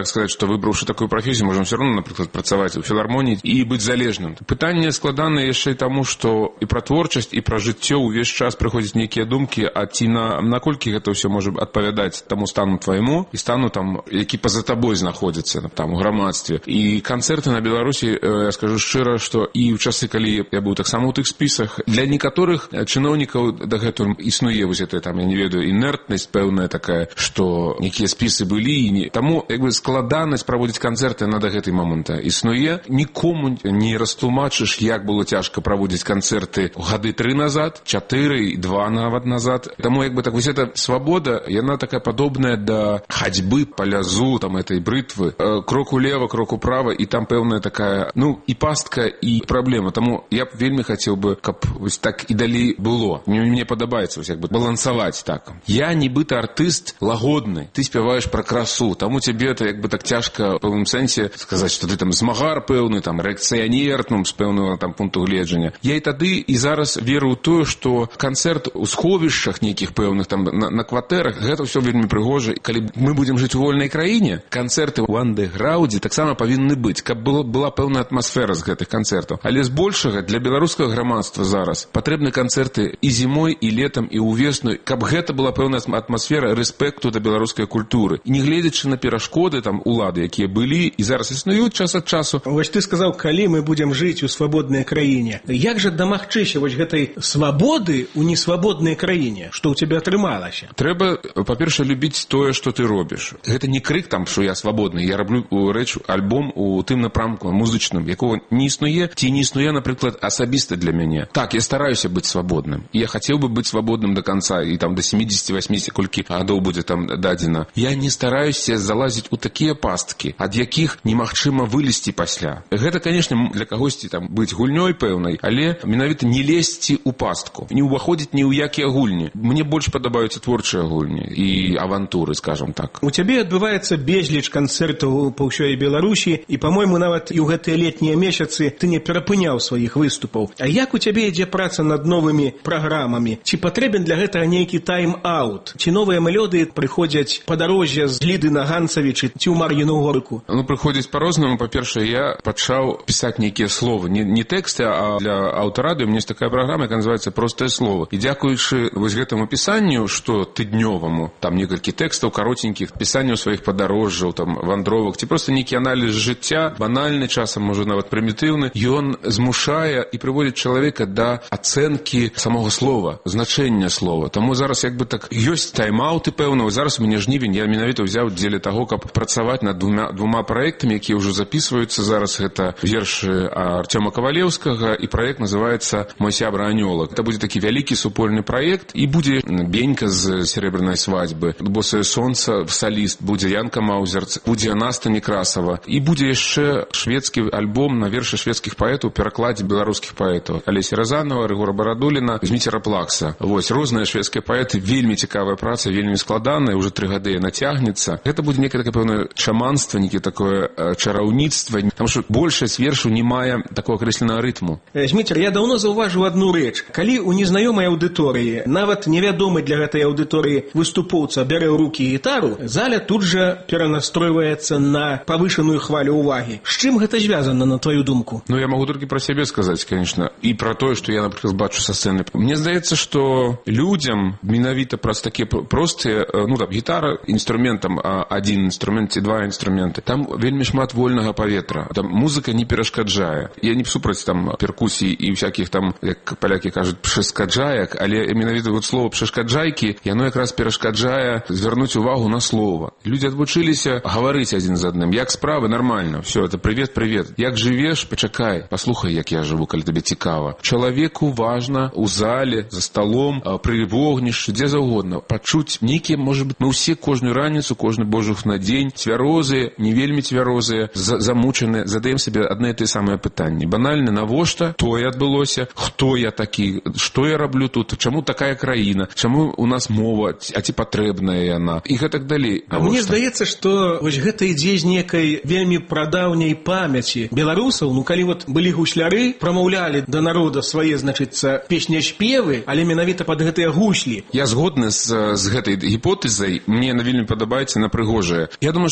сказаць, што выбраўшы такую прафесію, можам все равно, напрыклад, працаваць у філармоніі і быць залежным. Пытанне складанае яшчэ і таму, што і пра творчасць, і пра жыццё ўвесь час прыходзяць нейкія думкі, а ці на наколькі гэта ўсё можа адпавядаць таму стану твайму і стану там, які па-за табой знаходзіцца там у грамадстве. І канцэрты на Беларусі, я скажу шчыра, што і ў часы, калі я быў таксама ў тых спісах, для некаторых чыноўнікаў дагэтуль існуе вось гэта, там, я не ведаю, інертнасць пэўная такая, што нейкія спісы былі, і не... таму як бы складанасць праводзіць канцэрты на да гэтай момента існуе. Нікому не растлумачыш, як было цяжка праводзіць канцэрты гады тры назад, чатыры, два нават назад. Таму як бы так вось эта свабода, яна такая падобная да хадзьбы па лязу там этой брытвы. Крок улева, крок управа, і там пэўная такая, ну, і пастка, і праблема. Таму я б вельмі хацеў бы, каб вось так і далей было. Мне, мне падабаецца вось як бы балансаваць так. Я нібыта артыст лагодны, ты спяваеш пра красу, таму цябе это як бы так цяжка ў пэўным сэнсе сказаць, што ты там змагар пэўны, там рэакцыянер, ну, з пэўнага там пункту гледжання. Я і тады і зараз веру ў тое, што канцэрт у сховішчах нейкіх пэўных там на, на кватэрах, гэта ўсё вельмі прыгожа. Калі мы будзем жыць у вольнай краіне, канцэрты ў андэграўндзе таксама павінны быць, каб было, была пэўная атмасфера з гэтых канцэртаў. Але збольшага для беларускага грамадства зараз патрэбны канцэрты і зімой, і летам, і ўвесну, каб гэта была пэўная атмасфера рэспекту да беларускай культуры. І не гледзячы на перашкоды там улады, якія былі і зараз існуюць час ад часу. Вось ты сказаў, калі мы будзем жыць у свабоднай краіне. Як жа дамагчыся вось гэтай свабоды ў несвабоднай краіне, што ў цябе атрымалася? Трэба, па-першае, любіць тое, што ты робіш. Гэта не крык там, што я свабодны. Я раблю рэч, альбом у тым напрамку музычным, якога не існуе, ці не існуе, напрыклад, асабіста для мяне. Так, я стараюся быць свабодным. І я хацеў бы быць свабодным до конца, і там до семидесяти восьми, колькі гадоў будзе там дадзена. Я не стараюся залазіць у такія пасткі, ад якіх немагчыма вылезці пасля. Гэта, конечно, для кагосьці там быць гульнёй пэўнай, але менавіта не лезці ў пастку, не ўваходзіць ні ў якія гульні. Мне больш падабаюцца творчыя гульні і авантуры, скажем так. У цябе адбываецца безліч канцэртаў па ўсёй Беларусі, і, па-мойму, нават і ў гэтыя летнія месяцы ты не перапыняў сваіх выступаў. А як у цябе ідзе праца над новымі праграмамі? Ці патрэбен для гэтага нейкі тайм-аут? Ці новыя мелодыі прыходзяць па дарозе з Ліды на Ганцавічы ці ў Мар'іну горку? Ну, прыходзіць па-рознаму. Па-першае, я пачаў пісаць нейкія словы. Не, не тэксты, а для аўтарадыё у меня есть такая праграма, якая называецца «Простае слово». І дзякуючы вось гэтаму пісанню, што тыднёваму, там некалькі тэкстаў каротенькіх, пісанню сваіх падарожжаў, там вандровак, ці проста нейкі аналіз жыцця, банальны часам, можа нават прымітыўны, ён змушае і прыводзіць чалавека да ацэнкі самога слова, значэння слова. Таму зараз як бы так ёсць тайм-ауты пэўна. Зараз у мяне жнівень, я менавіта ўзяў дзеля таго, каб працаваць над двума, двума праектамі, якія ўжо записываюцца зараз. Гэта вершы Артёма Кавалеўскага, і праект называецца «Мой сябра анёлак». Это будзе такі вялікі супольны праект, і будзе Бенька з «Серебряной свадьбы», «Босае сонца», саліст, будзе Янка Маузерц, будзе Наста Некрасова, і будзе яшчэ шведскі альбом на вершы шведскіх паэтаў, перакладзе беларускіх паэтаў. Алеся Разанова, Рыгора Барадуліна, Зміцера Плакса. Вось, розныя шведскія паэты, вельмі цікавая праца, вельмі складаная, уже тры гады яна цягнецца. Гэта будзе некае такое пэўнае шаманства, некае такое чараўніцтва, таму што большасць вершаў не мае такого акрэсленага рытму. Зміцер, я даўно заўважыў адну рэч. Калі ў незнаёмай аўдыторыі, нават невядомы для гэтай аўдыторыі выступоўца бярэ ў рукі гітару, заля тут жа перанастройваецца на павышаную хвалю ўвагі. З чым гэта звязана, на твою думку? Ну, я магу толькі пра сябе сказаць, конечно, і пра тое, што я, напрыклад, бачу са сцэны. Мне здаецца, што людзям менавіта праз такія простыя, ну, там, гітара, інструментам, адзін інструмент ці два інструменты, там вельмі шмат вольнага паветра. Там музыка не перашкаджае. Я не супраць там перкусій і всякіх там, як палякі кажуць, пшэскаджаек, але менавіта вот слово пшэшкаджайкі, яно якраз перашкаджае звярнуць увагу на слова. Людзі адвучыліся гаварыць адзін з адным. Як справы? Нормально. Все, это привет, привет. Як жывеш? Пачакай. Паслухай, як я жыву, калі табе цікава. Чалавеку важна у зале, за столом, пры вогнішчы, дзе заўгодна пачуць нейкія, можа быць, мы ўсе кожную раніцу, кожны божух на дзень, цвярозыя, не вельмі цвярозыя, замучаныя, задаем сабе адне і тыя самыя пытанні. Банальна, навошта тое адбылося, хто я такі, што я раблю тут, чаму такая краіна, чаму у нас мова, а ці патрэбная яна, і гэтак далей. А мне здаецца, што вось гэта ідзе з некай вельмі прадаўняй памяці беларусаў. Ну, калі вот былі гусляры, прамаўлялі да народа свае, значыцца, песня-спевы, але менавіта пад гэтыя гуслі. Я згодны з, з гэтай гіпотэзай, мне на вельмі падабаецца, на прыгожае. Я думаю, што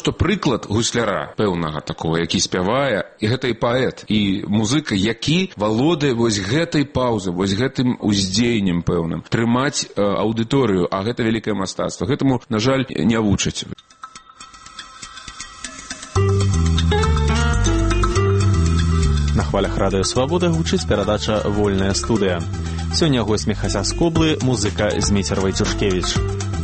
просто прыклад гусляра пэўнага такого, які спявае, і гэта і паэт, і музыка, які валодае вось гэтай паўзы, вось гэтым уздзеяннем пэўным, трымаць э, аўдыторыю, а гэта вялікае мастацтва. Гэтаму, на жаль, не вучаць. На хвалях радыё Свабода гучыць перадача «Вольная студыя». Сёння госць Міхася Скоблы, музыка Зміцер Вайцюшкевіч.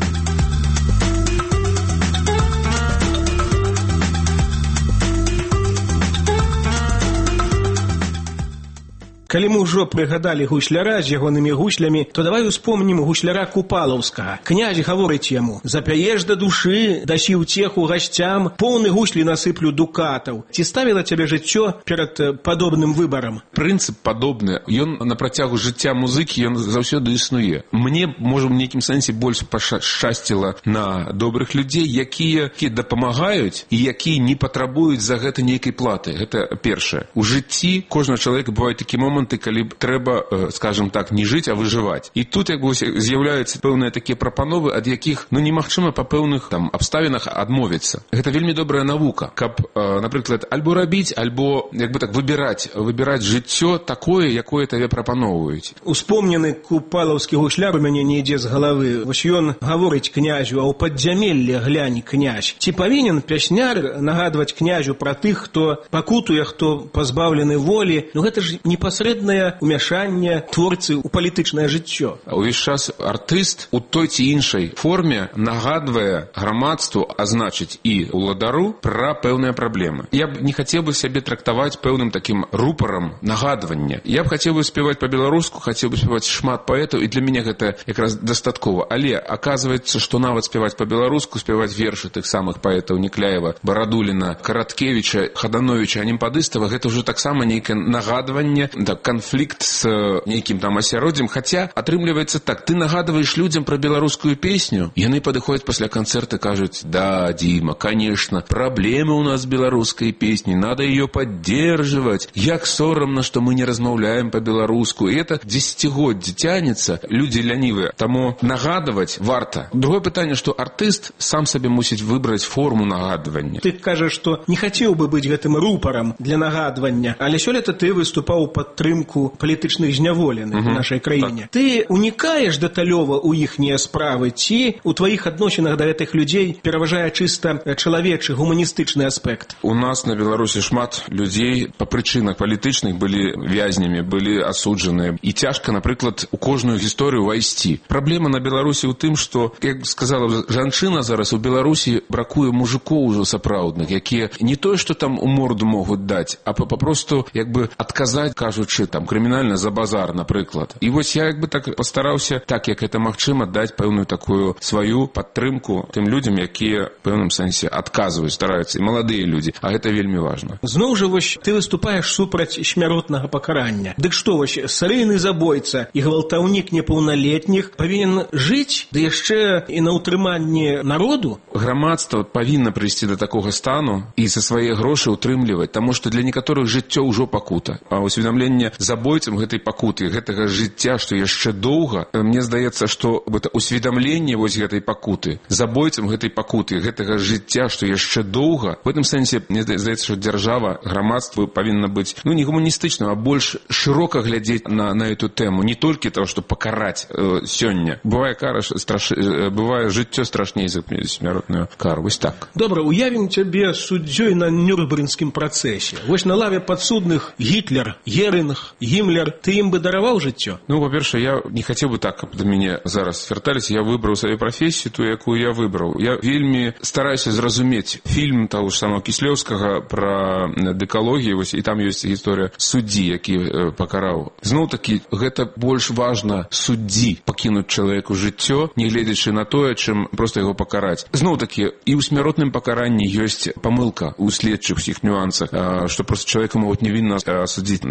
Калі мы ўжо прыгадалі гусляра з ягонымі гуслямі, то давай успомнім гусляра Купалаўскага. Князь гаворыць яму: «Запяеш да душы, дасі ўцеху гасцям, поўны гуслі насыплю дукатаў». Ці ставіла цябе жыццё перад падобным выбарам? Прынцып падобны. Ён на працягу жыцця музыкі, ён заўсёды існуе. Мне, можа, в нейкім сэнсе больш пашчасціла на добрых людзей, якія дапамагаюць і якія не патрабуюць за гэта нейкай платы. Гэта першае. У жыцці кожнага чалавека бываюць такі момант, калі трэба, скажем так, не жыць, а выжываць. І тут як бы з'яўляюцца пэўныя такія прапановы, ад якіх, ну, немагчыма па пэўных там абставінах адмовіцца. Гэта вельмі добрая навука, каб, напрыклад, альбо рабіць, альбо як бы так выбіраць, выбіраць жыццё такое, якое табе прапановваюць. Успомнены купалаўскі гусляр у мяне не ідзе з галавы. Вось ён гаворыць князю: «А ў падзямелле глянь, князь». Ці павінен пясняр нагадваць князю пра тых, хто пакутуе, хто пазбаўлены волі? Ну гэта ж непасрэдна умяшанне творцы ў палітычнае жыццё. Увесь час артыст у той ці іншай форме нагадвае грамадству, а значыць і ўладару, пра пэўныя праблемы. Я б не хацеў бы сябе трактаваць пэўным такім рупарам нагадвання. Я б хацеў бы спяваць па-беларуску, хацеў бы спяваць шмат паэтаў, і для мяне гэта якраз дастаткова. Але аказваецца, што нават спяваць па-беларуску, спяваць вершы тых самых паэтаў Некляева, Барадуліна, Караткевіча, Хадановіча, Анімпадыстава, гэта ўжо таксама нейкае нагадванне, конфликт с нейкім там асяроддзем, хаця атрымліваецца так: ты нагадваеш людзям пра беларускую песню, яны падыходзяць пасля канцэрта, кажуць: «Да, Дима, конечно, проблема у нас с белорусской песней, надо ее поддерживать. Як соромно, что мы не размаўляем по-беларуску». И это десятигоддзе тянется, люди лянивые, таму нагадывать варта. Другое пытанне, что артыст сам сабе мусіць выбраць форму нагадвання. Ты кажаш, што не хацеў бы быць гэтым рупарам для нагадвання, але сёлета ты выступаў падтрымку палітычных зняволеных uh-huh. в нашай краіне. Так. Ты унікаеш дэталёва ў іхнія справы, ці у тваіх адносінах да гэтых людзей пераважае чыста чалавечы, гуманістычны аспект? У нас на Беларусі шмат людзей па прычынах палітычных былі вязнямі, былі асуджаныя. І цяжка, напрыклад, у кожную гісторыю ўвайсці. Праблема на Беларусі ў тым, што, як сказала жанчына, зараз у Беларусі бракуе мужикоў ужо сапраўдных, якія не тое, што там у морду могуць даць, а папросту як бы адказаць, кажучы, там крымінальна за базар, напрыклад. І вось я як бы так пастараўся, так як это магчыма, даць пэўную такую сваю падтрымку тым людзям, якія в пэўным сэнсе адказваюць, стараюцца, і маладыя людзі, а гэта вельмі важна. Зноў жа вось ты выступаеш супраць смяротнага пакарання. Дык што вось серыйны забойца і гвалтаўнік непаўналетніх павінен жыць, ды яшчэ і на ўтрыманні народу? Грамадства павінна прыйсці да такога стану і за свае грошы ўтрымліваць, таму што для некаторых жыццё ўжо пакута. А усведамленне забойцам гэтай пакуты, гэтага жыцця, што яшчэ доўга, мне здаецца, што гэта усведамленне вось гэтай пакуты, забойцам гэтай пакуты, гэтага жыцця, што яшчэ доўга, в гэтым сэнсе мне здаецца, што дзяржава, грамадства павінна быць, ну, не гуманістычным, а больш шырока глядзець на, на эту тэму, не толькі того, што пакараць э, сёння. Бывае кара страш... бывае жыццё страшней за смяротную кару. Вось так. Добра, уявім цябе суддзёй на Нюрнбергскім працэсе. Вось на лаве падсудных Гітлер, Геринг, Гімлер, ты ім бы дараваў жыццё? Ну, па-першае, я не хацеў бы так, каб да мяне зараз звярталіся. Я выбраў сваю прафесію, ту, якую я выбраў. Я вельмі стараюся зразумець фільм таго ж самого Кіслеўскага пра дэкалогію, вось, і там ёсць гісторыя суддзі, які э, пакараў. Зноў-такі, гэта больш важна суддзі пакінуць чалавеку жыццё, не гледзячы на тое, чым проста яго пакараць. Зноў-такі, і ў смяротным пакаранні ёсць памылка ў следчых усіх нюансах, э, што проста чалавека могуць невінна асудзіць на тую смерць.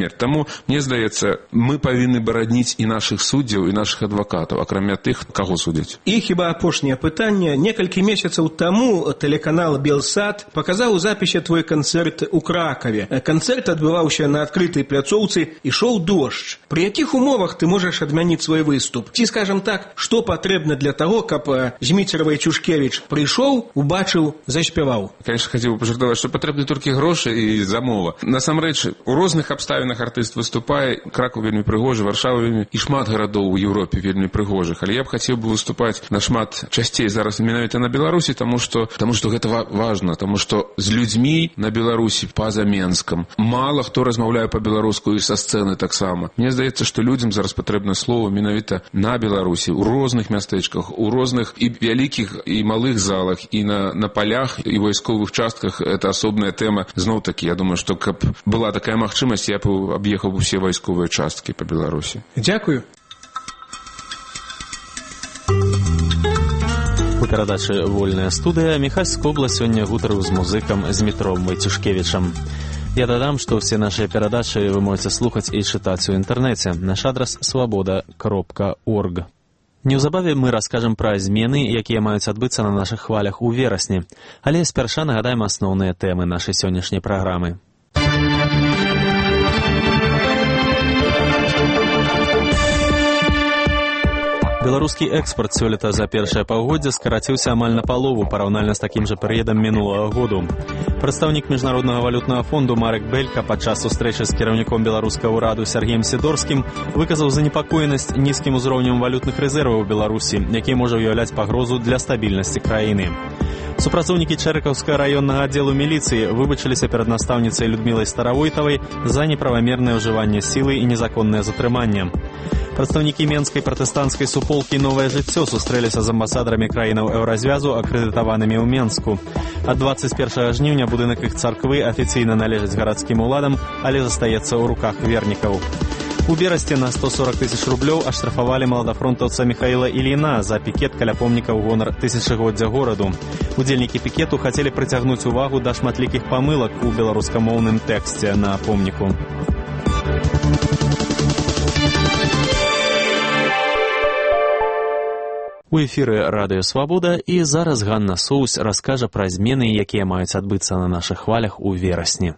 смерць. Таму, мне здаецца, мы павінны бараніць і нашых суддзяў, і нашых адвакатаў, акрамя тых, каго судзяць. І хіба апошняе пытанне. Некалькі месяцаў таму тэлеканал «Белсат» паказаў у запісе твой канцэрт у Кракаве. Канцэрт адбываўся на адкрытай пляцоўцы, ішоў дождж. Пры якіх умовах ты можаш адмяніць свой выступ? Ці, скажам так, што патрэбна для таго, каб Зміцерава і Чушкевіч прыйшоў, убачыў, заспяваў? Конечно, хацеў бы пажартаваць, што патрэбны толькі грошы і замова. Насамрэч, у розных абставінах артыст выступае. Кракаў вельмі прыгожы, Варшава вельмі, і шмат гарадоў у Еўропе вельмі прыгожых. Але я б хацеў бы выступаць нашмат часцей зараз менавіта на Беларусі, таму што, таму што гэта важна, таму што з людзьмі на Беларусі па-за Менскам мала хто размаўляе па-беларуску і са сцэны таксама. Мне здаецца, што людзям зараз патрэбна слова менавіта на Беларусі, у розных мястэчках, у розных і вялікіх, і малых залах, і на, на палях, і вайсковых частках. Это асобная тэма. Зноў-такі, я думаю, што каб была такая магчымасць, я б аб'ехаў усе вайсковыя часткі па Беларусі. Дзякую. У перадачы «Вольная студыя» Міхась Скобла сёння гутарыў з музыкам Змітром Вайцюшкевічам. Я дадам, што ўсе нашы перадачы вы можаце слухаць і чытаць у інтэрнэце. Наш адрас свабода кропка орг. Неўзабаве мы раскажам пра змены, якія маюць адбыцца на нашых хвалях у верасні. Але спярша нагадаем асноўныя тэмы нашай сённяшняй праграмы. Беларускі экспорт сёлета за першае паўгоддзе скараціўся амаль напалову параўнальна з такім жа перыядам мінулага году. Прадстаўнік Міжнароднага валютнага фонду Марек Белька падчас сустрэчы з кіраўніком беларускага ўраду Сергеем Сідорскім выказаў занепакоенасць нізкім узроўнем валютных рэзерваў у Беларусі, які можа ўяўляць пагрозу для стабільнасці краіны. Супрацоўнікі Чэрыкаўскага раённага аддзелу міліцыі выбачыліся перад настаўніцай Людмілай Старавойтавай за неправамернае ўжыванне сілы і незаконнае затрыманне. Прадстаўнікі менскай пратэстанцкай суполкі «Новае жыццё» сустрэліся з амбасадарамі краінаў Еўразвязу, акрэдытаванымі ў Менску. Ад дваццаць першага жніўня будынак іх царквы афіцыйна належыць гарадскім уладам, але застаецца ў руках вернікаў. У берасці на сто сорок тысяч рублёў аштрафавалі маладафронтаўца Міхаіла Ільіна за пікет каля помніка ў гонар тысячагоддзя гораду. Удзельнікі пікету хацелі прыцягнуць увагу да шматлікіх памылак у беларускамоўным тэксце на помніку. У эфіры радыё «Свабода» і зараз Ганна Соус раскажа пра змены, якія маюць адбыцца на нашых хвалях у верасні.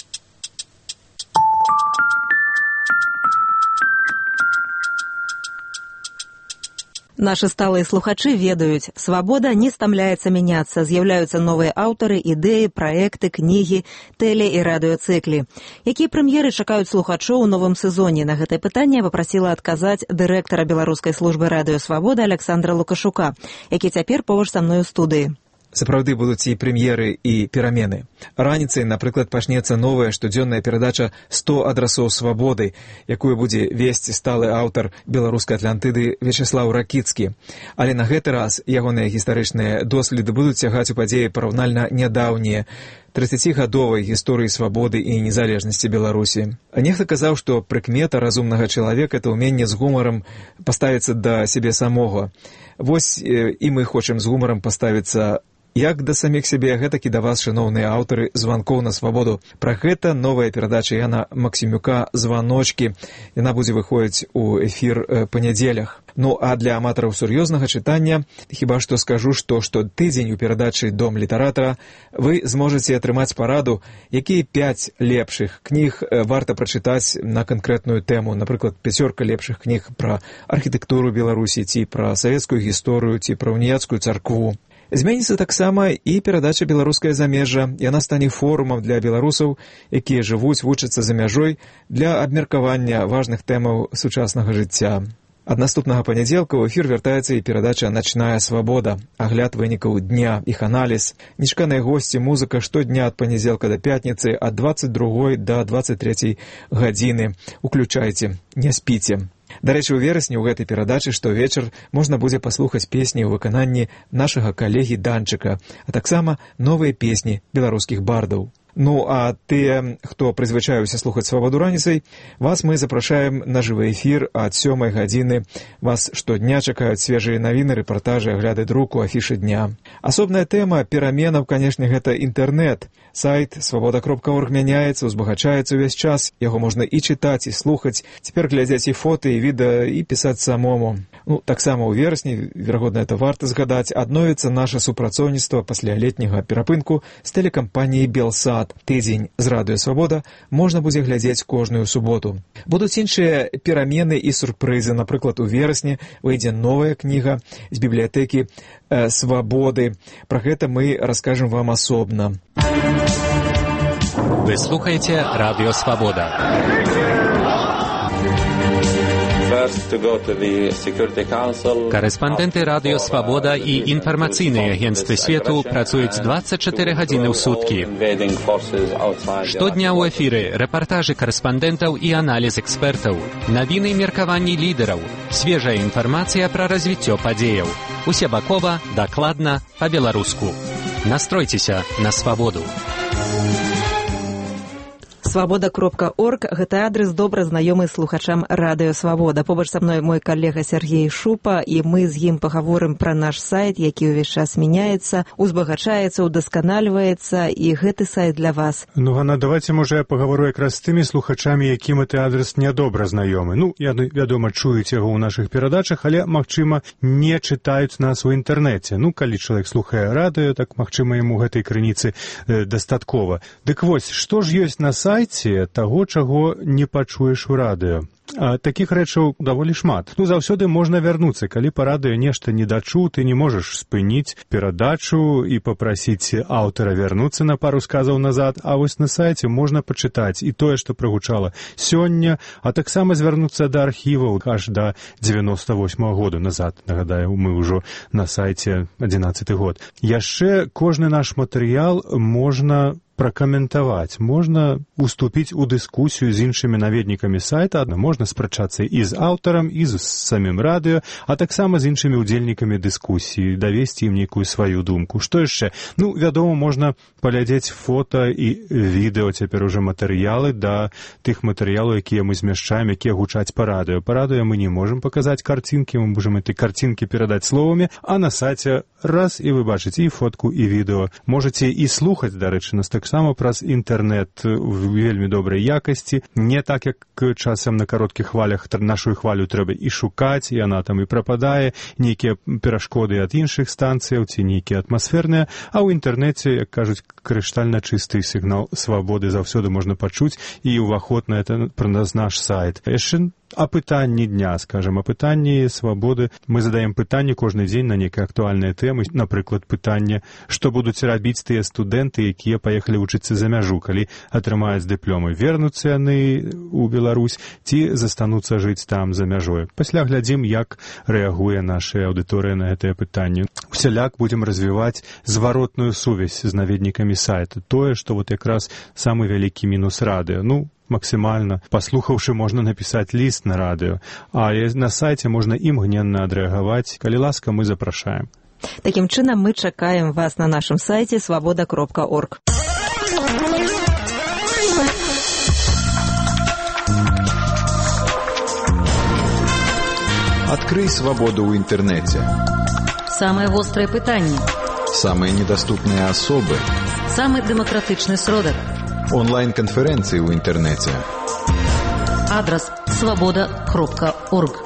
Наши сталые слухачи ведаюць, свабода не стамляецца мяняцца, з'яўляюцца новыя аўтары, ідэі, праекты, кнігі, тэле- і радыёцыклі. Якія прэм'еры чакаюць слухачоў у новым сезоне? На гэтае пытанне папрасіла адказаць дырэктара беларускай службы радыё «Свабода» Александра Лукашука, які цяпер побач са мной у студыі. Сапраўды будуць і прэм'еры, і перамены. Раніцай, напрыклад, пачнецца новая штодзённая перадача «сто адрасоў свабоды», якую будзе весці сталы аўтар беларускай Атлантыды Вячеслаў Ракіцкі. Але на гэты раз ягоныя гістарычныя доследы будуць цягаць у падзеі параўнальна нядаўнія, трыццацігадовай гісторыі свабоды і незалежнасці Беларусі. Нехта казаў, што прыкмета разумнага чалавека – это ўменне з гумарам паставіцца да сябе самога. Вось і мы хочам з гумарам паставіцца як да саміх сябе, гэтак і да вас, шановныя аўтары званкоў на свабоду. Пра гэта новая перадача Яна Максімюка «Званочкі». Яна будзе выходзіць у эфір па нядзелях. Ну, а для аматараў сур'ёзнага чытання хіба што скажу, што штотыдзень у перадачы «Дом літаратара» вы зможаце атрымаць параду, якія пяць лепшых кніг варта прачытаць на канкрэтную тэму. Напрыклад, пяцёрка лепшых кніг пра архітэктуру Беларусі, ці пра савецкую гісторыю, ці пра уніяцкую царкву. Зменіцца таксама і перадача «Беларускае замежжа». Яна стане форумам для беларусаў, якія жывуць, вучацца за мяжой, для абмеркавання важных тэмаў сучаснага жыцця. Ад наступнага панядзелка ў эфір вяртаецца і перадача «Начная свабода», агляд вынікаў дня, іх аналіз, нечаканыя госці, музыка штодня ад панядзелка да пятніцы ад дваццаць другой да дваццаць трэцяй гадзіны. Уключайце, не спіце. Дарэчы, у верасні ў гэтай перадачы штовечар можна будзе паслухаць песні ў выкананні нашага калегі Данчыка, а таксама новыя песні беларускіх бардаў. Ну, а тыя, хто прызвычаіўся слухаць «Свабоду раніцай», вас мы запрашаем на жывы эфір ад сёмай гадзіны. Вас штодня чакаюць свежыя навіны, рэпартажы, агляды друку, афішы дня. Асобная тэма пераменаў, канешне, гэта інтэрнэт. Сайт свабода кропка орг мяняецца, узбагачаецца ўвесь час. Яго можна і чытаць, і слухаць. Цяпер глядзяць і фота, і відэа, і пісаць самому. Ну, таксама ў верасні, верагодна, это варта згадаць, адновіцца наша супрацоўніцтва пасля летняга перапынку з тэлекампаніяй «Белсад». Тыдзень з радыё «Свабода» можна будзе глядзець кожную суботу. Будуць іншыя перамены і сюрпрызы. Напрыклад, у верасні выйдзе новая кніга з бібліятэкі э, «Свабоды». Пра гэта мы раскажам вам асобна. Вы слухаеце радыё «Свабода». Корэспандэнты радыё «Свабода» і інфармацыйныя агенцтвы свету працуюць дваццаць чатыры гадзіны ў суткі. Штодня ў эфіры рэпартажы корэспандэнтаў і аналіз экспертаў, навіны і меркаванні лідараў, свежая інфармацыя пра развіццё падзеяў. Усебакова, дакладна, па-беларуску. Настройцеся на свабоду. свабода кропка орг – гэта адрес добра знаёмы слухачам радыё «Свабода». Побач са мной мой калега Сергей Шупа, і мы з ім пагаворым пра наш сайт, які ўвесь час мяняецца, узбагачаецца, удасканальваецца, і гэты сайт для вас. Ну, Ганна, давайте, можа, я пагавору якраз з тымі слухачамі, якім гэты адрес нядобра знаёмы. Ну, я, вядома, чуюць яго ў нашых перадачах, але, магчыма, не чытаюць нас у інтэрнэце. Ну, калі чалавек слухае радыё, так, магчыма, яму гэтай крыніцы э, дастаткова. Дык вось, што ж ёсць на сайце таго, чаго не пачуеш у радыё? А такіх рэчаў даволі шмат. Ну, заўсёды можна вярнуцца. Калі па радыё нешта не дачуў, ты не можаш спыніць перадачу і папрасіць аўтара вярнуцца на пару сказаў назад, а вось на сайце можна пачытаць і тое, што прагучала сёння, а таксама звярнуцца да архіваў аж да дзевяноста восьмага года назад. Нагадаю, мы ўжо на сайце адзінаццаты год. Яшчэ кожны наш матэрыял можна пракаментаваць, можна уступіць у дыскусію з іншымі наведнікамі сайта, можна спрачацца і з аўтарам, і з самім радыё, а таксама з іншымі ўдзельнікамі дыскусіі, давесці ім нейкую сваю думку. Што яшчэ? Ну, вядома, можна паглядзець фота і відэо, цяпер ужо матэрыялы да тых матэрыялаў, якія мы змяшчаем, якія гучаць па радыё. Па радыё мы не можам паказаць карцінкі, мы можам этой карцінкі перадаць словамі, а на сайце раз і вы бачыце і фотку, і відэо. Можаце і слухаць, дарэчы, нас таксама праз інтэрнэт в вельмі добрай якасці, не так, як часам на кароткіх хвалях нашу хвалю трэба і шукаць, і яна там і прападае, нейкія перашкоды ад іншых станцыяў ці нейкія атмасферныя, а ў інтэрнэце, як кажуць, крыштальна чысты сігнал свабоды заўсёды можна пачуць, і ўваход на это пра наш сайт. Яшчэ апытанні дня, скажем, апытанні свабоды. Мы задаем пытанне кожны дзень на нейкія актуальныя тэмы. Напрыклад, пытанне, што будуць рабіць тыя студэнты, якія паехалі вучыцца за мяжу, калі атрымаюць дыпломы. Вернуцца яны ў Беларусь ці застануцца жыць там за мяжой. Пасля глядзім, як рэагуе наша аўдыторыя на гэтае пытанне. Усяляк будзем развіваць зваротную сувязь з наведнікамі сайта. Тое, што вот якраз самы вялікі мінус радыё. Ну, максімальна. Паслухаўшы, можна напісаць ліст на радыё, а на сайце можна імгненна адрэагаваць. Калі ласка, мы запрашаем. Такім чынам, мы чакаем вас на нашым сайце свабода кропка орг. Открый свободу ў інтэрнэце. Самые вострые пытанні. Самые недоступные особы. Самый демократичный сродок. Онлайн-конференции ў інтэрнэце. Адрес свобода кропка орг.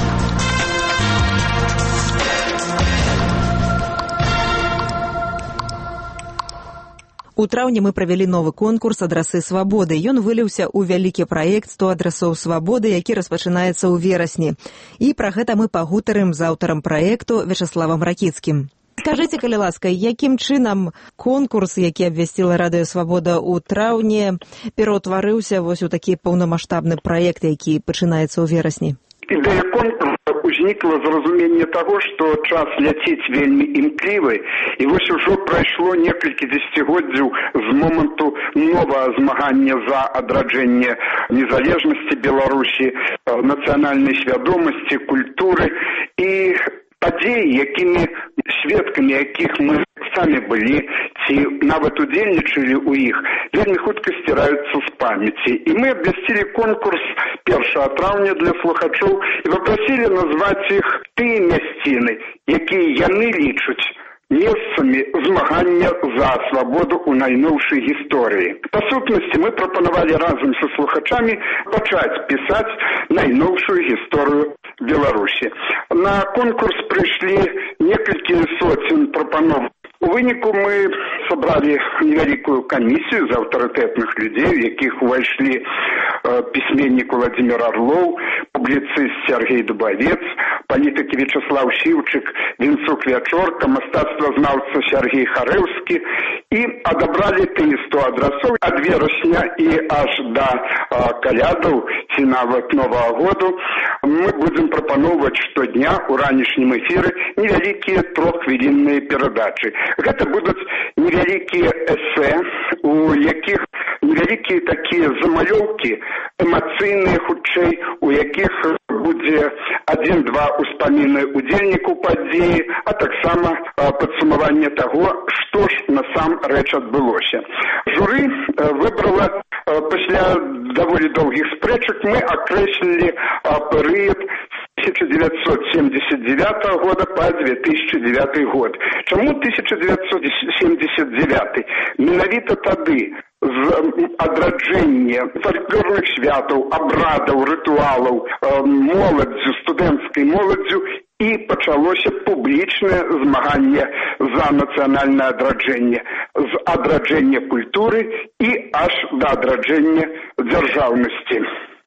У траўні мы правялі новы конкурс «Адрасы свабоды». Ён выліўся ў вялікі праект сто адрасоў свабоды, які распачынаецца ў верасні. І пра гэта мы пагутарым з аўтарам праекту Вячаславам Ракіцкім. Скажыце, калі ласка, якім чынам конкурс, які абвясціла радыё «Свабода» ў траўні, пераўтварыўся вось у такі паўнамаштабны праект, які пачынаецца ў верасні? Ідэя конкурса узнікла з разумення таго, што час ляціць вельмі імклівы, і вось ужо прайшло некалькі дзесяцігоддзяў з моманту новага змагання за адраджэнне незалежнасці Беларусі, нацыянальнай свядомасці, культуры і падзеі, якімі сведкамі якіх мы самі былі ці нават удзельнічалі ў іх, вельмі хутка сціраюцца з памяці. І мы абвясцілі конкурс першага траўня для слухачоў і папрасілі назваць іх тыя мясціны, якія яны лічаць месцамі змагання за свабоду ў найноўшай гісторыі. Па сутнасці мы прапанавалі разам са слухачамі пачаць пісаць найноўшую гісторыю Беларусі. На конкурс прыйшлі некалькі соцень прапаноў. У выніку мы сабралі невялікую камісію з аўтарытэтных людзей, у якіх увайшлі э, пісьменнік Владзімир Орлоў, публіцыст Сергей Дубавец, палітыкі Вячеслав Шіўчык, Вінцук Вячорка, мастацтвазнаўца Сергей Харэўскі, і адабралі тыя сто адрасоў ад верасня і аж да э, калядаў ці нават Новага году. Мы будзем прапаноўваць штодня ў ранішнім эфіры невялікія троххвілінныя перадачы. Гэта будуць невялікія эсэ, у якіх невялікія такія замалёўкі, эмацыйныя хутчэй, у якіх будзе адзін-два ўспаміны удзельнікаў падзеі, а таксама падсумаванне таго, што ж насамрэч адбылося. Журы выбрала пасля даволі доўгіх спрэчак, мы акрэслілі перыяд тысяча девятьсот семьдесят девятого года по две тысячи девятый год. Чаму тысяча девятьсот семьдесят девятый? Менавіта тады з адраджэння фальклорных святаў, абрадаў, рытуалаў, моладзю, студэнцкай моладзю і пачалося публічнае змаганне за нацыянальнае адраджэнне, з адраджэння культуры і аж да адраджэння дзяржаўнасці.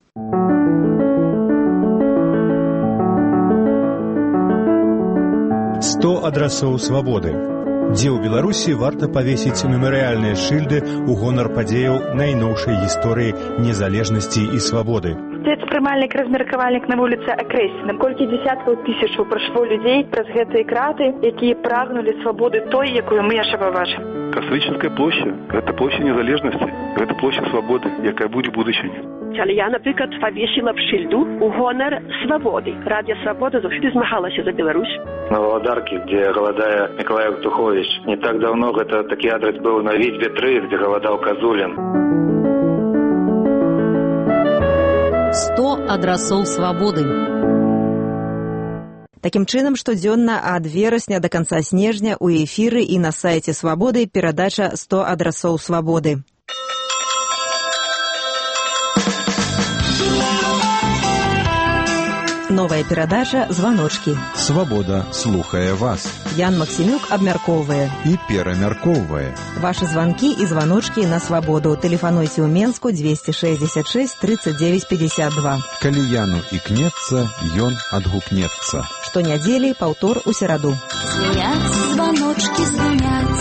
сто адрасоў свабоды. Дзе ў Беларусі варта павесіць мемарыяльныя шыльды ў гонар падзеяў найноўшай гісторыі незалежнасці і свабоды. Гэты прымальнік, размеркавальнік на вуліцы акрэслены. Колькі дзесяткаў тысячаў прайшло людзей праз гэтыя краты, якія прагнулі свабоды той, якую мы яшчэ пабачым. Кастрычніцкая плошча – гэта плошча незалежнасці, гэта плошча свабоды, якая будзе ў будучыні. Але я, наприклад, павесіла б шыльду у гонар свабоды. Радіо Свабода заўсёды змагалася за Беларусь. На Валадарке, где голодая Николай Тухович. Не так давно это такой адрес был на Витьбе три, где голодал Козулин. сто адрасоў свабоды. Такім чынам, штодзённа ад верасня да канца снежня ў эфіры і на сайце Свабоды перадача сто адрасоў свабоды. Новая перадача «Званочкі». Свабода слухае вас. Ян Максімюк абмяркоўвае і перамяркоўвае. Вашы званкі і званочкі на свабоду. Тэлефануйце ў Менску двести шестьдесят шесть тридцать девять пятьдесят два. Калі Яну ікнецца, ён адгукнецца. Штонядзелі, паўтор у сераду. Звеняць званочкі, звеняць.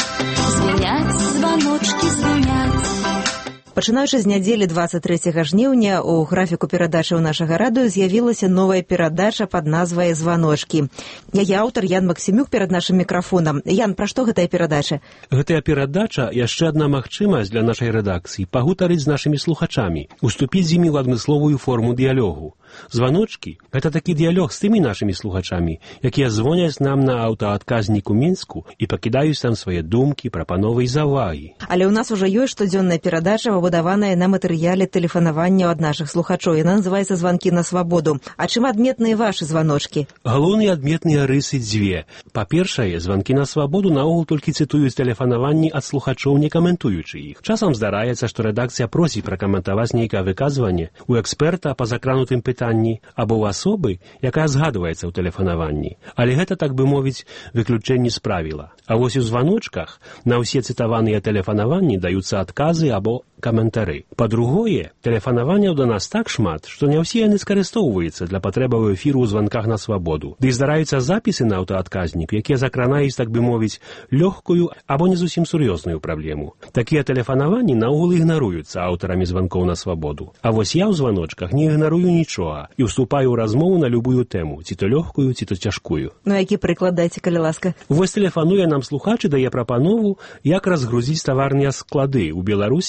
Звеняць званочкі, звеняць. Пачынаючы з нядзелі двадцать трэцяга жніўня у графіку перадачаў нашага радыё з'явілася новая перадача пад назвай «Званочкі». Яе аўтар Ян Максімюк перад нашым мікрафонам. Ян, пра што гэтая перадача? Гэтая перадача яшчэ адна магчымасць для нашай рэдакцыі пагутарыць з нашымі слухачамі, уступіць з імі ў адмысловую форму дыялогу. Званочкі – гэта такі дыялог з тымі нашымі слухачамі, якія звоняць нам на аўтаадказнік у Мінску і пакідаюць там свае думкі, прапановы і заўвагі. Але ў нас ужо ёсць штодзённая перадача, пабудаваная на матэрыяле тэлефанавання ад нашых слухачоў. Яна называецца «Званкі на свабоду». А чым адметныя вашы званочкі? Галоўныя адметныя рысы дзве. Па-першае, званкі на свабоду наогул толькі цытуюць тэлефанаванні ад слухачоў, не каментуючы іх. Часам здараецца, што рэдакцыя просіць пракаментаваць нейкае выказванне у эксперта па закранутым пытанні або ў асобы, якая згадваецца ў тэлефанаванні. Але гэта, так бы мовіць, выключэнне з правіла. А вось у званочках на ўсе цытаваныя тэлефанаванні даюцца адказы або каментары. Па-другое, тэлефанаванняў да нас так шмат, што не ўсе яны скарыстоўваюцца для патрэбаў эфіру ў званках на свабоду. Ды здараюцца запісы на аўтаадказнік, якія закранаюць, так бы мовіць, лёгкую або не зусім сур'ёзную праблему. Такія тэлефанаванні наогул ігнаруюцца аўтарамі званкоў на свабоду. А вось я ў званочках не ігнарую нічога і ўступаю ў размову на любую тэму, ці то лёгкую, ці то цяжкую. Ну, які прыклад дайце, калі ласка? Вось тэлефануе нам слухач і дае прапанову, як разгрузіць таварныя склады ў Беларусі і заадно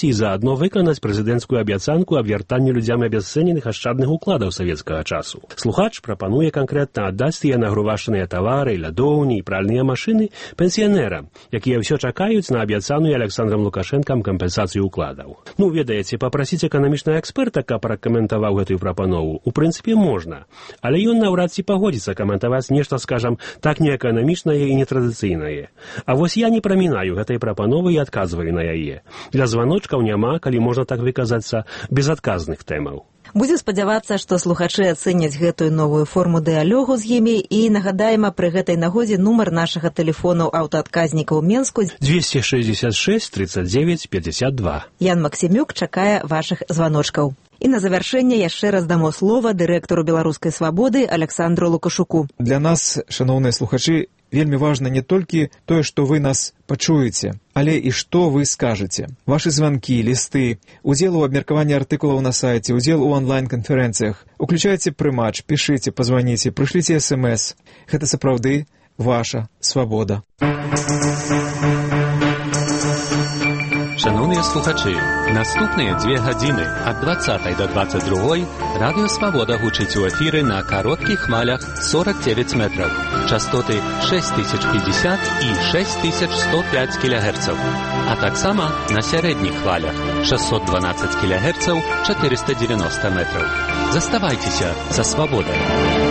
заадно выканаць прэзідэнцкую абяцанку аб вяртанні людзям абясцэненых ашчадных укладаў савецкага часу. Слухач прапануе канкрэтна аддаць тыя нагрувашаныя тавары, лядоўні і пральныя машыны пенсіянерам, якія ўсё чакаюць на абяцаную Александром Лукашэнкам кампенсацыю укладаў. Ну, ведаеце, папрасіць эканамічнага эксперта, каб пракаментаваў гэтую прапанову, у прынцыпе, можна. Але ён наўрад ці пагодзіцца каментаваць нешта, скажам, так неэканамічнае і нетрадыцыйнае. А вось я не прамінаю гэтай прапановы і адказваю на яе. Для званочкаў няма, калі можна так выказацца, безадказных тэмаў. Будзем спадзявацца, што слухачы ацэняць гэтую новую форму дыялогу з імі і нагадаем пры гэтай нагодзе нумар нашага тэлефону аўтаадказніка ў Менску двести шестьдесят шесть тридцать девять пятьдесят два. Ян Максімюк чакае вашых званочкаў. І на завяршэнне яшчэ раз дамо слова дырэктару беларускай свабоды Александру Лукашуку. Для нас, шаноўныя слухачы, вельмі важна не толькі тое, што вы нас пачуеце, але і што вы скажаце. Вашы званкі, лісты, удзел у абмеркаванні артыкулаў на сайце, удзел у онлайн-канферэнцыях. Уключайце прымач, пішыце, пазваніце, прышліце эс эм эс. Гэта сапраўды ваша свабода. Шановныя слухачы, наступныя дзве гадзіны ад двадцатай да двадцать другой радыё «Свабода» гучыць у эфіры на кароткіх хмалях сорок девять метраў, частоты шесть тысяч пятьдесят і шесть тысяч сто пять кілогерцаў, а таксама на сярэдніх хвалях шестьсот двенадцать кілогерцаў, четыреста девяносто метраў. Заставайцеся са «Свабодай».